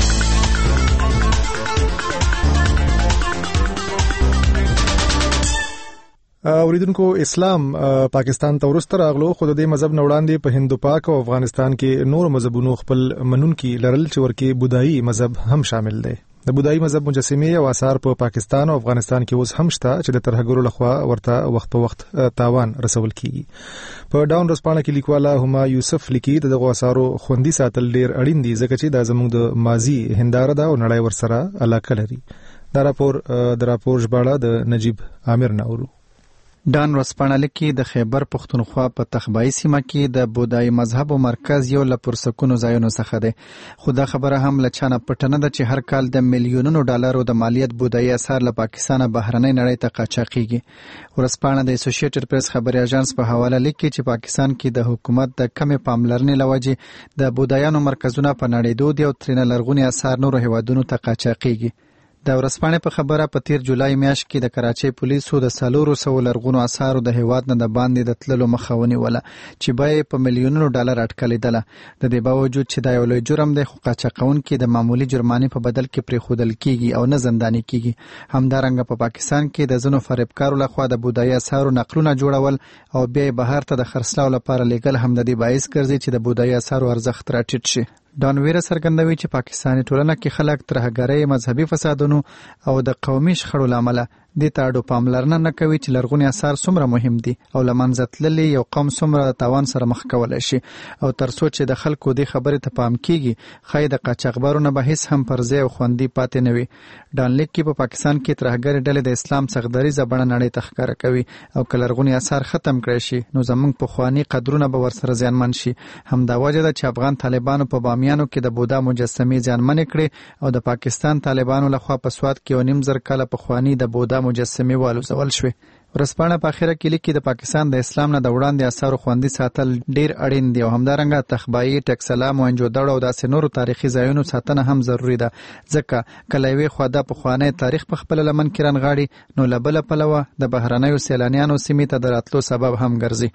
Speaker 1: اوریدونکو اسلام پاکستان ته ورسته راغلو خو د دې مذهب نه وړاندې په هندو پاک او افغانستان کې نور مذهبونو خپل منونکي لرل چې ورکه بودایي مذهب هم شامل دی. د بودایي مذهب مجسمه او آثار په پاکستان او افغانستان کې اوس هم شته چې د ترهګرو لخوا ورته وخت په وخت تاوان رسول کیږي. په ډاون رسپانه کې لیکواله هما یوسف لیکي دغه آثارو خوندي ساتل ډیر اړین دي ځکه چې د زموږ د ماضي هنداره ده او نړۍ ورسره علاقه لري. دا راپور د راپور ژباړه د نجیب عامر ناورو.
Speaker 10: ډان ورسپانه کې د خیبر پختونخوا په تخبایی سیمه کې د بودایي مذهب او مرکز یو لپرسکونو ځایونو څخه دی. خو دا خبره هم لچانه پټنه ده چې هر کال د میلیونونو ډالرو د مالیت بودایي اثار له پاکستان بهرنۍ نړۍ ته قاچاقېږي. ورسپانه د اسوسییټډ پریس خبري اژانس په حواله لیکي چې پاکستان کې د حکومت د کمې پاملرنې لوجې د بودایانو مرکزونه په نړیدو دي او ترنه لرغونی اثار نور هیوادونو ته قاچاقېږي. د ورسپانې په خبره په تیر جولای میاشت کې د کراچۍ پولیسو د سلورو سو لرغونو اثارو د هیواد نه د باندې د تللو مخه ونیوله چې بیې په میلیونونو ډالر اټکلېدله. د دې باوجود چې دا یو لوی جرم دی خو قاچاقونکي د معمولی جرمانې په بدل کې پرېښودل کیږي او نه زنداني کیږي. همدارنګه په پاکستان کې د ځینو فریبکارو لخوا د بودایي اثارو نقلونه جوړول او بیا یې بهر ته د خرڅلاو لپاره لیږل هم د دې باعث ګرځي چې د بودایي اثارو ارزښت راټیټ شي. ډان ویره څرګندوي چې پاکستاني ټولنه کې خلک ترهګرۍ، مذهبي فسادونو او د قومي شخړو لامل د تاړو پاملرنه نه کوي چې لرغوني اثار څومره مهم دي او لمنځه تللي یو قوم څومره تاوان سره مخ کولای شي. او ترڅو چې د خلکو د خبرې ته پام کیږي خای د قاچاقبرو نه به هیڅ هم پرځای او خوندي پاتې نه وي. ډان لیک کې په پاکستان کې ترهګر ډلې د اسلام څخدري زبړه نړۍ ته ښکاره کوي او که لرغوني اثار ختم کړي شي نو زمونږ په خواني قدرونه به ورسره زیانمن شي. همدا وجه ده چې افغان طالبانو په بامیانو کې د بودا مجسمې زیانمن کړي او د پاکستان طالبانو لخوا په سواد کې یو نیم زر کاله په خواني د بودا مجسمې والو زول شوې. ورسپانه په اخره کې لیکي د پاکستان د اسلام نه د وړاندې اثارو خوندي ساتل ډیر اړین دي او همدارنګه تخبایی، ټکسلام او انجودړ او داسې نورو تاریخي ځایونو ساتنه هم ضروری ده ځکه کله وی خو د پخوانی تاریخ په خپل لمن کې رانغاړي نو لبل پلوه د بهرنیو سیلانیانو سیمې ته دراتلو سبب هم ګرځي.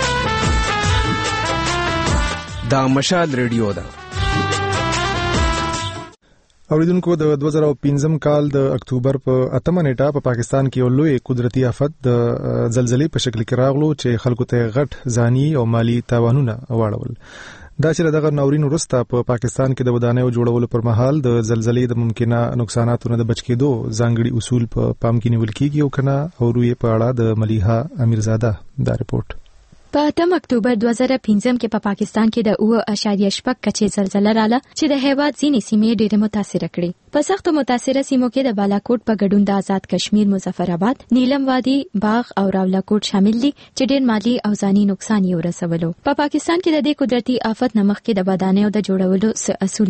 Speaker 12: دا مشال ریډیو ده.
Speaker 1: اوریدونکو د دوه زره پنځم کال د اکتوبر په اتمه نیټه په پاکستان کې یو لوی قدرتي آفت د زلزلې په شکل کې راغلو چې خلکو ته غټ ځاني او مالی تاوانونه واړول. دا چې دغه ناورین وروسته په پاکستان کې د ودانیو جوړولو پر مهال د زلزلې د ممکنه نقصاناتو نه د بچ کېدو ځانګړي اصول په پام کې نیول کیږي او کنه او روی په اړه د ملیحه امیرزاده دا رپورت.
Speaker 11: په اتم اکتوبر دوه زره پنځم کې په پا پاکستان کې د اوه اعشاریه شپږ کچې زلزلہ رااله چې د هیواد ځینې سیمې ډېرې متاثره کړې. په سختو متاثره سیمو کې د بالاکوټ په ګډون د آزاد کشمیر، مظفرآباد، نیلم وادي، باغ او راولاکوټ شامل دي چې ډېر مالی او ځاني نقصان یې ورسولو. په پا پاکستان کې د دې قدرتي آفت نه مخکې د ودانیو د جوړولو څه اصول نه وو.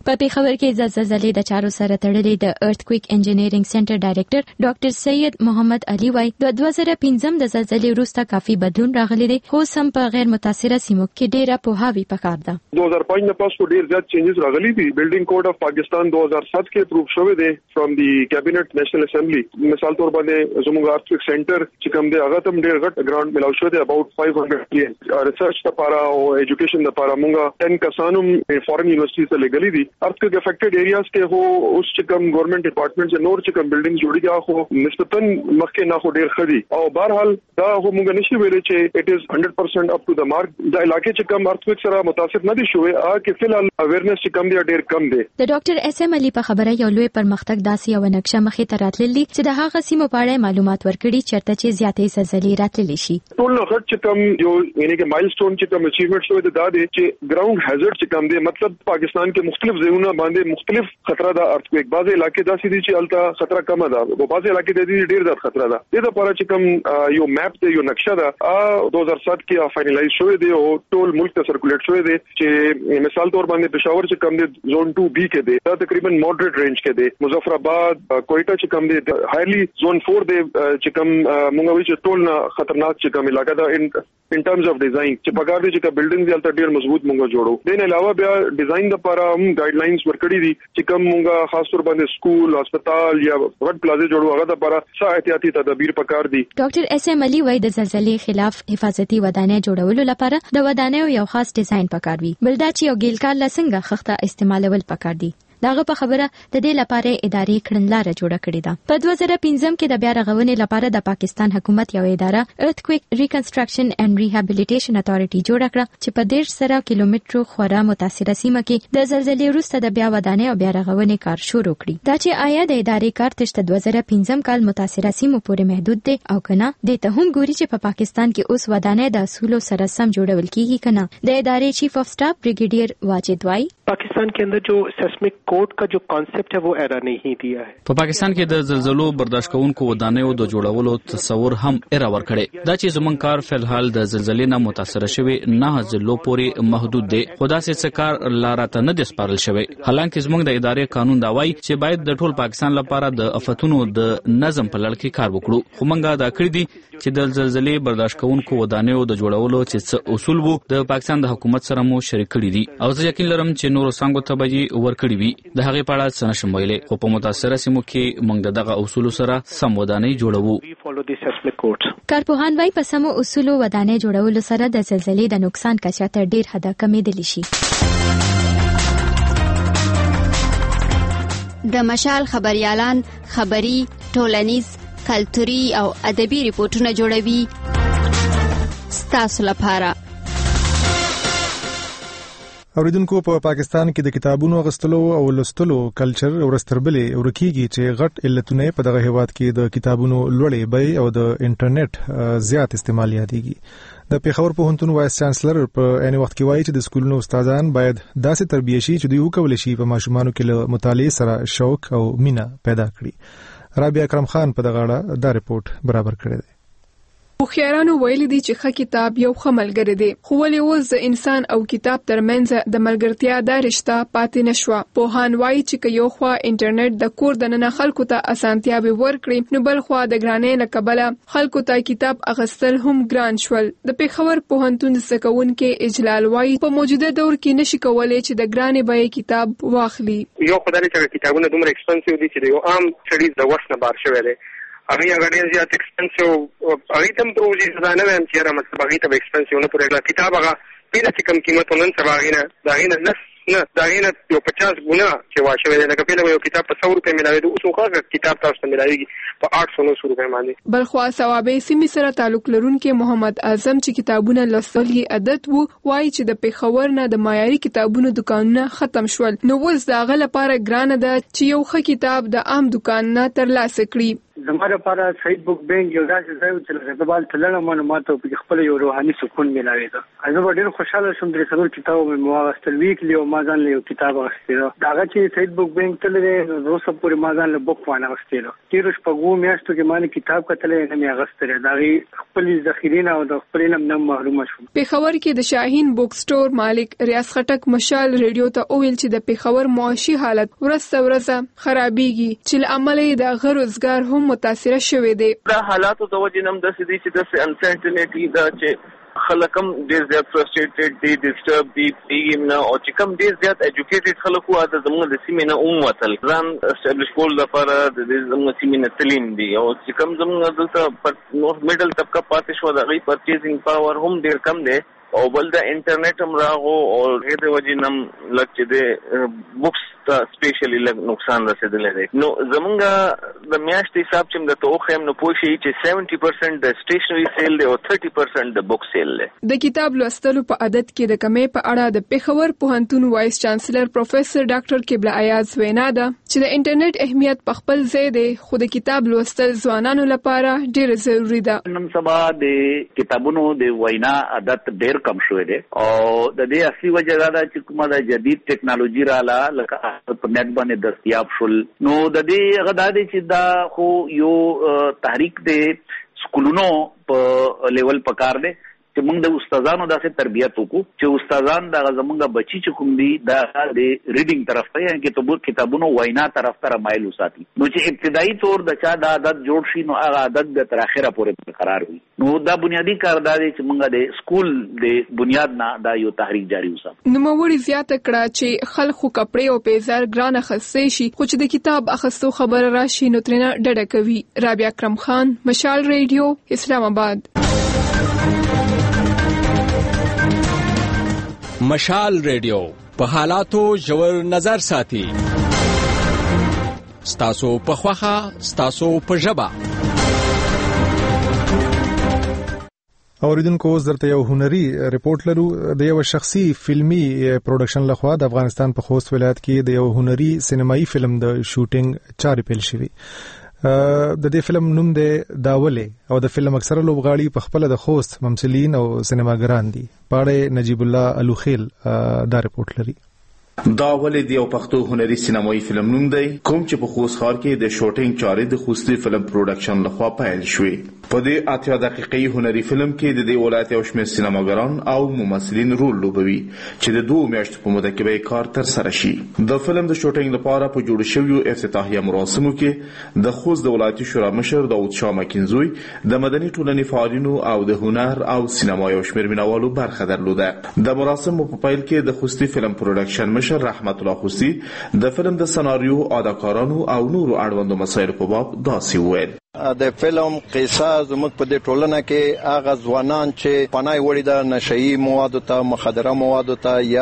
Speaker 11: په پیښور کې د زلزلې د چارو سره تړلې د ارتکویک انجینیرینګ سنټر ډایریکټر ډاکټر سید محمد علي وای د دوه زره پنځم د زلزلې وروسته کافي بدلون راغلی دی، خو سم په غیر متاثره سیمو کې ډیره پوهاوی پکار ده.
Speaker 13: دو हज़ार पाँच نه پس ډیر زیات چینجز راغلي دي. بلډینګ کوډ اف پاکستان دو हज़ार सात کې اپروو شوی دی فرام دی کابینټ نېشنل اسمبلی. مثال تور باندې زموږ ارتکویک سنټر چې کوم دی هغه تم ډیر غټ ګراوند ملاو شو دی اباوت पाँच सौ مليون. ریسرچ لپاره او ایجوکیشن لپاره موږ دس کسانو فورن یونیورسيټي ته لګلې دي. ارتکویک افیکټډ ایریاز کې هو اوس چې کوم ګورنمنت ډپارټمنټ چې نور چې کوم بلډینګ جوړیږي خو نسبتاً مخکې نه خو ډیر خدي او بهرحال دا هو موږ نشي ویلې چې اټ از one hundred percent اپ ټو د مارک. دا علاقې چې کوم ارتکویک سره متاثر نه دي شوې هغه کې فلحال اویرنس چې کم دی ډیر کم دی.
Speaker 11: د ډاکټر اس ام علي په خبره یو لوی پرمختګ داسې یو نقشه مخې ته راتللی چې د هغه سیمو په اړه معلومات ورکړي چیرته چې زیاتې زلزلې راتللی شي.
Speaker 13: ټول نه غټ چې کوم یو یعنی چې مایلستون چې کوم اچیومنټ شوی دا دی چې ګراوند هازارد چې کوم دی مطلب پاکستان کې مختلف ځایونه باندې مختلف خطر ده ارتکویک. بعضې علاقې داسې دي چې الته خطر کم ده او بعضې علاقې د دې ډیر زیات خطر ده. دې لپاره چې کوم یو میپ دی یو نقشه ده دو हज़ार सात کې فائنلایز شوی دی او ټول ملک ته سرکولیټ شوی دی چې مثال تور باندې پېښور چې کوم دی زون टू بی کې دی دا تقریبا مودریټ رینج کې دی. مظفر آباد کوئټه چې کوم دی هایلی زون فور دی چې کوم موږ وایو چې ټول نه خطرناک چې کوم علاقه ده ان ان ټرمز اف ډیزاین چې پکار دي چې کوم بلډینګ دی الته ډیر مضبوط موږ جوړو. دین علاوه بیا ډیزاین لپاره هم ګایډ لاینز ورکړي دي چې کوم موږ خاص تور باندې سکول هسپتال یا غټ پلازې جوړو هغه لپاره څه احتیاطي تدابیر پکار دي.
Speaker 11: ډاکټر اس ام علي وای د زلزلې خلاف حفاظتي ودانۍ جوړولو لپاره د ودانیو یو خاص ډیزاین پکار وي. بل دا چې یو ګیلکار لسنګه خخته استعمالول پکار دي. داغه په خبره د دې لپاره ادارې کړنلاره جوړه کړې ده. په دوه زره پنځم کې د بیا رغونې لپاره د پاکستان حکومت یو اداره ارتکویک ریکنسټرکشن اینڈ ریهابیلیټیشن اتھارټي جوړه کړه چې په ډیر سره کیلومترو خورا متاثره سیمه کې د زلزلې وروسته د بیا ودانۍ او بیا رغونې کار شروع کړي. دا چې آیا د ادارې کار تشته دوه زره پنځم کال متاثره سیمو پورې محدود دی او کنه د ته هم ګوري چې په پا پاکستان کې اوس ودانۍ د اصولو سره سم جوړول کیږي کنه. د ادارې چیف اف سٹاف بریګیډیر واجد وای
Speaker 14: पाकिस्तान के अंदर जो सेस्मिक कोड का जो कॉन्सेप्ट है वो एरा नहीं दिया है.
Speaker 17: په پاکستان کې د زلزلو برداشت کوونکو ودانیو د جوړولو تصور هم ایرا ورکړي. دا چې زمون کار فلحال د زلزلې نه متاثر شوی نه ځلو پورې محدود دی. خدا سي څه کار لارته نه د سپارل شوی. حالانکه زمونږ د ادارې قانون دا وایي چې باید د ټول پاکستان لپاره د افتونو د نظم په لړ کې کار وکړو. خو مونږه دا کړی دي چې د زلزلې برداشت کوونکو ودانیو د جوړولو چې څه اصول وو د پاکستان د حکومت سره مو شریک کړی دي او زه یقین لرم چې نور څنګه ته به ورکړي وي. د هغې په اړه څه نشم ویلی خو په متاثره سیمو کې موږ دغه اصولو سره سم ودانۍ جوړوو.
Speaker 11: کارپوهان وايي په سمو اصولو ودانۍ جوړولو سره د زلزلې د نقصان کچه تر ډیر حده کمیدلی شي.
Speaker 25: د مشال خبريالان خبري ټولنیز کلتوري او ادبي ریپورتونه جوړوي ستاسو لپاره.
Speaker 1: اوریدونکو په پاکستان کې د کتابونو غستلو او لوستلو کلچر ورستربلې ورکیږي چې غټ علتونه په دغه هیواد کې د کتابونو لوړې بیې او د انټرنیټ زیات استعمال یادېږي. د پیښور پوهنتون وایس چانسلر په عین وخت کې وایي چې د سکولونو استادان باید داسې تربیه شي چې دوی وکولای شي په ماشومانو کې له مطالعې سره شوق او مینه پیدا کړي. رابعه اکرم خان په دغه اړه دا رپورټ برابر کړی دی.
Speaker 6: خو ویلي دي چې ښه کتاب یو ښه ملګری دی، خو ولې اوس د انسان او کتاب ترمنځ د ملګرتیا دا رشته پاتې نشوه. پوهان وایي چې که یو خوا انټرنیټ د کور دننه خلکو ته اسانتیاوې ورکړي نو بل خوا د ګرانۍ له کبله خلکو ته کتاب اخیستل هم ګران شول. د پیښور پوهنتون زده کوونکی اجلال وایي په موجوده دور کې نشي کولی چې د ګرانې بیې کتاب واخلي.
Speaker 15: یو خو دا دی چې کتابونه دومره ایکسپنسیو دي چې د یو عام سړي د وس نه بار شوی دی. هغه هغه ډېر زیات ایکسپنسیو هغې ته هم پروژې زه نه وایم چې یاره مطلب هغې ته به ایکسپنسیو نه پورې کړه. کتاب هغه پیله چې کم قیمت و نن سبا هغې نه د هغې نه نس نه د هغې نه یو پچاس ګونه چې وا شوی دی. لکه پیله به یو کتاب په سو روپۍ میلاوېده اوس هغه کتاب تاسو ته میلاوېږي په آټ سو نو سو روپۍ باندې.
Speaker 6: بلخوا صوابۍ سیمې سره تعلق لرونکي محمد اعظم چې کتابونه لوستل یې عادت وو وایي چې د پیښور نه د معیاري کتابونو دکانونه ختم شول نو اوس د هغه لپاره ګرانه ده چې یو ښه کتاب د عام دکان نه ترلاسه کړي.
Speaker 18: زموږ لپاره سعید بوک بینک یو داسې ځای و چې لکه زه به هلته لړم نو ما ته په خپله یو روحاني سکون میلاوېده. زه به ډېر خوشحاله شوم. درې څلور کتاب مې واخیستل ویکلي او ما ځان له یو کتاب اخیستی ده. د هغه چې سعید بوک بینک تللی دی نو تر اوسه پورې ما ځان له بوک وانه اخیستی ده. تېرو شپږو میاشتو کې ما نه کتاب کتلی نه مې اخیستی دی. د هغې خپلې ذخیرې نه او د خپل علم نه محرومه شوم.
Speaker 6: پېښور کې د شاهین بوک سټور مالک ریاض خټک مشال ریډیو ته وویل چې د پېښور معاشي حالت ورځ تر ورځه خرابېږي چې له امله یې د هغه روزګار هم متاثره شوی دی.
Speaker 19: د حالاتو د وجې نه هم داسې دي چې داسې انسرټنټي ده چې خلک هم ډېر زیات فرسټریټډ دي، ډسټرب دي، پوهېږي نه، او چې کوم ډېر زیات ایجوکیټډ خلک وو هلته زموږ د سیمې نه ووتل، ځان اسټابلیش کولو لپاره د دې زموږ سیمې نه تللي دي. او چې کوم زموږ دلته نور میډل طبقه پاتې شوه د هغوی پرچیزینګ پاور هم ډېر کم دی. او بل د انټرنیټ هم راغو او هغې د وجې نه هم لږ چې دی بکس ته سپیشلی لږ نقصان رسېدلی دی. نو زمونږ د میاشتې حساب چې م درته وښیم نو پوه شئ چې سیونټي پرسنټ د سټیشنري سیل دی او تھرټي پرسنټ د بک سیل دی.
Speaker 6: د کتاب لوستلو په عادت کې د کمۍ په اړه د پېښور پوهنتون وایس چانسلر پروفیسر ډاکټر قبله ایاز وینا ده چې د انټرنیټ اهمیت په خپل ځای دی، خو د کتاب لوستل ځوانانو لپاره ډېر ضروري ده.
Speaker 20: نن سبا د کتابونو د وینا عادت ډېر کم شوی دی او د دې اصلي وجه دا ده چې کومه د جدید ټیکنالوژي رااله لکه په نیټ باندې دستیاب شول. نو د دې هغه دا دی چې دا خو یو تحریک دی سکولونو په لیول پکار دی چې موږ د استادانو داسې تربیت وکړو چې استادان دغه زموږ بچي چې کوم دي دا د ریډینګ طرف ته یعنې کتابو کتابونو وینا طرف ته رامایل وساتي. نو چې ابتدایي طور د چا دا عادت جوړ شي نو هغه عادت د تر اخره پورې برقرار وي. نو دا بنیادی کار دا دی چې موږ د سکول د بنیاد نه دا یو تحریک جاری وساتو.
Speaker 6: نوموړي زیاته کړه چې خلکو کپړې او پیزار ګران اخیستی شي، خو چې د کتاب اخیستو خبره راشي نو ترېنه ډډه کوي. رابعه اکرم خان، مشال ریډیو، اسلام آباد.
Speaker 16: مشال ریډیو په حالاتو ژور نظر ساتي. ستاسو په خوخه، ستاسو په ژبه.
Speaker 1: اوریدونکو اوس درته یو هنري ریپورت لرو. د یو شخصي فلمي پروډکشن لخوا د افغانستان په خوست ولایت کې د یو هنري سینمایي فلم د شوټینګ چارې پیل شوې. د دې فلم نوم دی داولې او د فلم اکثره لوبغاړي په خپل د خوست ممثلین او سینماګران دي. پاړې نجیب الله الوخیل دا ریپورت لري.
Speaker 21: داولې د یو پښتو هنري سینمایي فلم نوم دی کوم چې په خوست ښار کې د شوټینګ چارې د خوستي فلم پروډکشن لخوا پیل شوې. په دې اتیا دقیقې هنري فلم کې د دې ولایت یو شمېر سینماګران او ممثلین رول لوبوي چې د دوه میاشتو په موده کې به کار تر سره شي. د فلم د شوټینګ لپاره په جوړ شویو افتتاحیه مراسمو کې د خوست د ولایتي شورا مشر داود شاه مکینزوی د مدني ټولنې فعالینو او د هنر او سینما یو شمېر مینوالو برخه درلوده. د مراسمو په پیل کې د خوستي فلم پروډکشن مشر رحمت الله خوستی د فلم د سناریو، اداکارانو او نورو اړوندو مسایلو په باب داسې وویل.
Speaker 22: د فلم قصه زموږ په دې ټولنه کې هغه ځوانان چې پناه وړي د نشئی موادو ته، مخدره موادو ته یا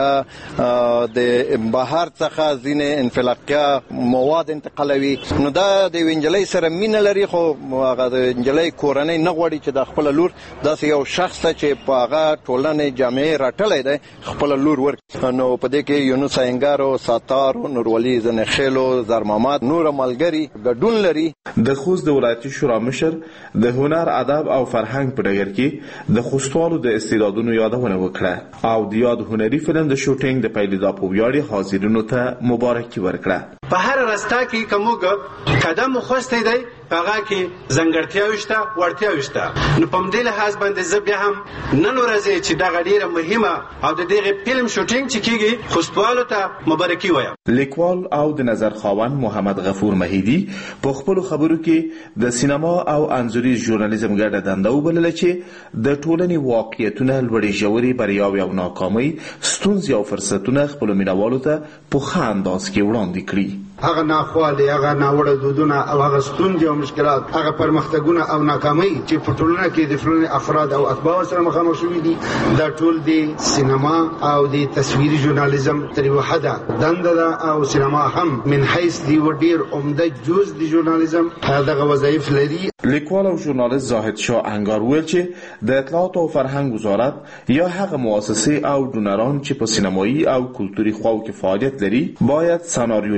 Speaker 22: د بهر څخه ځینې انفلاقیه مواد انتقالوي، نو دا د انجلۍ سره مینه لري خو هغه د انجلۍ کورنۍ نه غواړي چې د خپل لور داسې یو شخص چې په هغه ټولنې جامعې راټلی دی خپل لور ورکړي. نو په دې کې یونس اینګارو، ساتارو، نورولي زنخیلو، زرمامات نور ملګري ګډون لري.
Speaker 21: د خوست د ولایتي شورا مشر د هنر، ادب او فرهنګ په ډګر کې د خوستوالو د استعدادونو یادونه وکړه او د یاد هنري فلم د شوټینګ د پیلېدا په ویاړ حاضرینو ته مبارکي ورکړه.
Speaker 23: په هر راستا کې کومګ قدم خوسته دی هغه کې زنګړتیاوي شته، وړتیاوي شته. نو په دې لحاظ باندې زه بیا هم نن ورځې چې دا ډیره مهمه او د دې فلم شوټینګ چې کیږي خوستوالو ته مبارکي وایم.
Speaker 21: لیکوال او د نظر خاوند محمد غفور مهیدی په خپل خبرو کې د سینما او انځوري ژورنالیزم ګډه دنده وبلله چې د ټولنې واقعیتونه، لوړې ژورې بریاوې او ناکامۍ، ستونزې او فرصتونه خپل مینوالو ته په ښه انداز کې وړاندې کړي.
Speaker 23: هغه ناخوالې، هغه ناوړه دودونه او هغه ستونزې او مشکلات، هغه پرمختګونه او ناکامۍ چې په ټولنه کې د فلم افراد او اتباع سره مخامخ شوي دي، دا ټول د سینما او د تصویري ژورنالیزم تر یوه حده دنده ده او سینما هم من حیث د یوه ډېر عمده جز د ژورنالیزم دغه وظایف لري.
Speaker 21: لیکوال او ژورنالیست زاهد شاه انګار ویل چې د اطلاعات او فرهنګ وزارت یا هغه مؤسسې او ډونران چې په سینمایي او کلتوري خواو کې فعالیت لري باید سناریو لیکونکو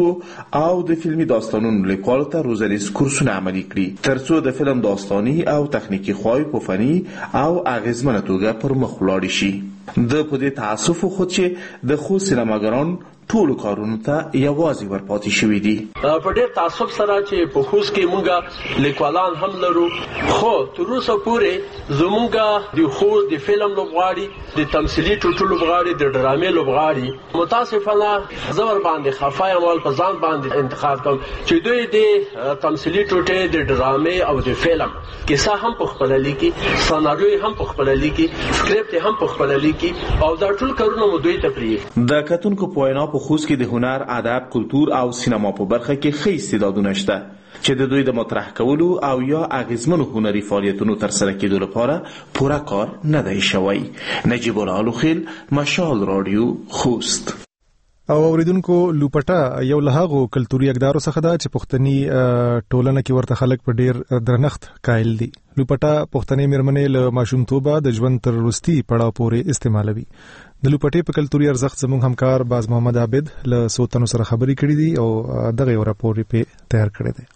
Speaker 21: لیکونکو او د فلمي داستانونو لیکوالو ته روزنیز کورسونه عملي کړي ترڅو د فلم داستاني او تخنیکی خواوې په فني او اغیزمنه توګه پر مخ ولاړ شي. د په دې تاسف خو چې د خو سینماګران ټولو کارونو ته یوازې ورپاتې شوي دي.
Speaker 2: په ډېر تعصب سره چې په خوست کې مونږ لیکوالان هم لرو، خو تر اوسه پورې زمونږ د خوست د فلم لوبغاړي، د تمثیلي ټوټو لوبغاړي، د ډرامې لوبغاړي متاسفانه زه ورباندې خفه یم او په ځان باندې انتقاد کوم چې دوی د تمثیلي ټوټې، د ډرامې او د فلم کیسه هم په خپله لیکي، سناریو هم په خپله لیکي، سکرپټ هم په خپله لیکي او دا ټول کارونه مو دوی ته پرېږدي.
Speaker 21: د کتونکو په وینا په خوست کې د هنر، ادب، کلتور او سینما په برخه کې ښه استعدادونه شته چې د دوی د مطرح کولو او یا اغیزمنو هنري فعالیتونو ترسره کېدو لپاره پوره کار نه دی شوی. نجیب الله لوخیل، مشال رادیو، خوست.
Speaker 1: او اوریدونکو لوپټا یو له هغو کلتوري اقدارو څخه ده چې پښتني ټولنه کې ورته خلک په ډیر درنښت قایل دي. لوپټا پښتني میرمنې له ماشومتوبه د ژوند تر وروستي پړاو پورې استعمالوي. د لوپټې په کلتوري ارزښت زموږ همکار باز محمد عابد له سوتنو سره خبرې کړې دي او دغه یو راپور یې تیار کړی دی.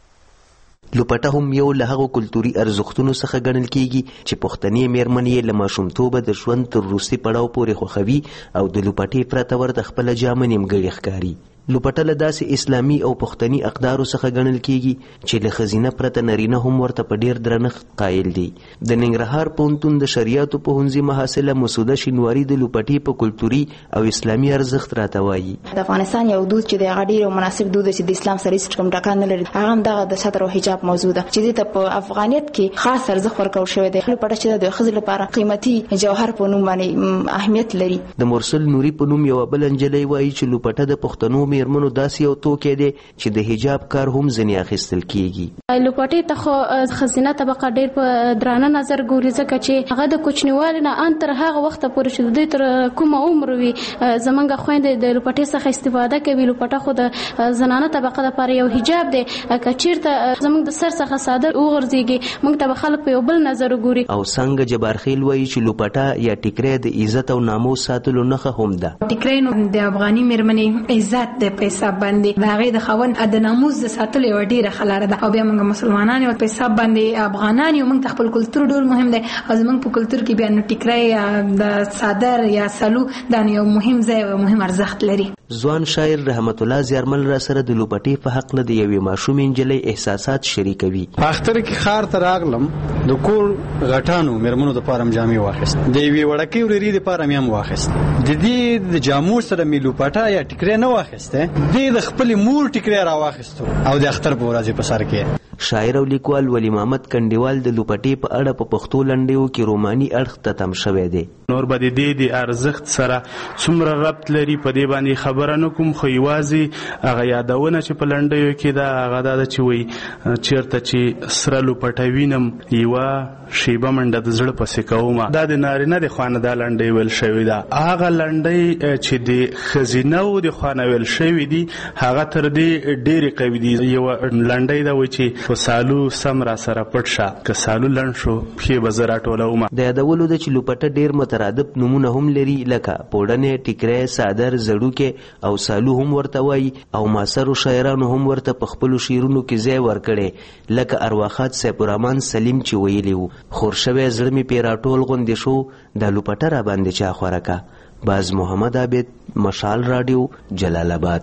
Speaker 3: لوپټه هم یو له هغو کلتوري ارزښتونو څخه ګڼل کیږي چې پښتني میرمنې له ماشومتوبه د ژوند تر وروستي پړاو پورې خوښوي او د لوپټې پرته ورته خپله جامه نیمګړې ښکاري. لوپټه له داسې اسلامي او پښتني اقدارو څخه ګڼل کیږي چې له ښځینه پرته نارینه هم ورته په ډیر درنښت قایل دي. د ننګرهار پوهنتون د شریعتو پوهنځي محصله مسوده شینواري د لوپټې په کلتوري او اسلامي ارزښت راته وایي.
Speaker 4: د افغانستان یو دود چې د هغه ډیر مناسب دود چې د اسلام سره هیڅ کوم ټکر نه لري، هغه هم دغه د ستر او حجاب موضوع ده چې د په افغانیت کې خاص ارزښت ورکول شوی دی. لوپټه چې د ښځې لپاره قیمتي جوهر په نوم باندې اهمیت لري.
Speaker 3: د مرسل نوري په نوم یو بل نجلۍ وایي چې لوپټه د پښتنو میرمنو داسې یو توکی دی چې د حجاب کار هم ځینې اخیستل کیږي.
Speaker 7: لوپټې ته خو ښځینه طبقه ډیر په درانه نظر ګوري ځکه چې هغه د کوچنیوالي نه ان تر هغه وخته پورې چې دوی تر کومه عمر وي زمونږ خویندې د لوپټې څخه استفاده کوي. لوپټه خو د زنانه طبقه لپاره یو حجاب دی، که چیرته زمونږ د سر څخه صادر وغورځېږي موږ ته به خلک په یو بل نظر وګوري.
Speaker 3: او څنګه جبارخیل وایي چې لوپټه یا ټیکری د عزت او ناموس ساتلو نښه هم ده.
Speaker 4: ټیکری نو د افغاني میرمنې عزت د په حساب باندې د هغې د خاوند د ناموس د ساتلو یوه ډېره ښه لاره ده. او بیا موږ مسلمانان یو په حساب باندې افغانان یو، موږ ته خپل کلتور ډېر مهم دی او زموږ په کلتور کې بیا نو ټیکری یا د څادر یا سلو دا یو مهم ځای او مهم ارزښت لري.
Speaker 3: ځوان شاعر رحمت الله زیارمل را سره د لوپټې په حق له د یوې ماشومې نجلۍ احساسات شریکوي.
Speaker 24: په اختر کې ښار ته راغلم، د کور غټانو میرمنو دپاره م جامې واخیست، د یوې وړکۍ ورېرې دپاره مې هم واخیست. د دې د جامو سره مې لوپټه یا ټیکری نه واخیستی، دې د خپلې مور ټیکری راواخیستو او د اختر په ورځې په سر کې.
Speaker 3: شاعر او لیکوال ولی محمد کنډیوال د لوپټې په اړه په پښتو لنډیو کې روماني اړخ ته تم شوی دی.
Speaker 26: نور به د دې د ارزښت سره څومره ربط لري په دې باندې خبره نه کوم، خو یوازې هغه یادونه چې په لنډیو کې ده هغه دا ده چې وایي چېرته چې سره لوپټه وینم یوه شیبه منډه د زړه پسې کومه. دا د نارینه د خوا نه دا لنډۍ ویل شوې ده. هغه لنډۍ چې د ښځینهو د خوا نه ویل شوې دي هغه تر دې ډېرې قوي دي. یوه لنډۍ ده وایي چې په سالو سم را سره پټ شه، که سالو لنډ شو پښې به زه راټولومه.
Speaker 3: د یادولو ده چې لوپټه ډېر مترادف نومونه هم لري لکه پوړنې، ټیکری، څادر، زړوکې او سالو هم ورته وایي. او معاصرو شاعرانو هم ورته په خپلو شعرونو کې ځای ورکړی لکه ارواښاد سیف الرحمن سلیم چې ویلي وو خور شوی زړه مې پې راټول غوندې شو، دا لوپټه را باندې چا خوره که. باز محمد عابد، مشال راډیو، جلال آباد.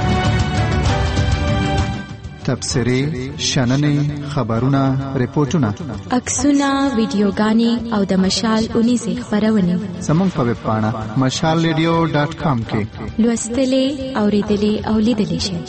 Speaker 10: تبصرې، شننې، خبرونه، ریپورتونه،
Speaker 11: عکسونه، ویډیوګانې او د مشال اونیزې خپرونې
Speaker 10: زموږ په ویب پاڼه مشال ریډیو ډاټ کام کې
Speaker 11: لوستلې، اورېدلې او لیدلې شئ.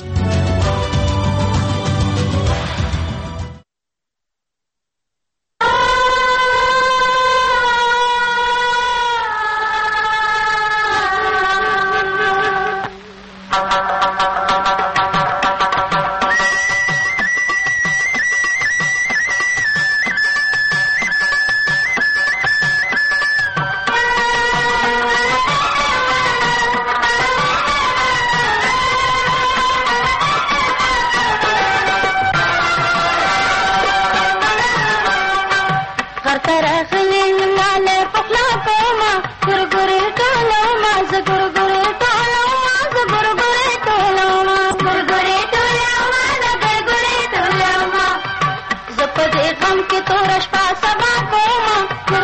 Speaker 5: دې غم کې تور شپه سبا کومه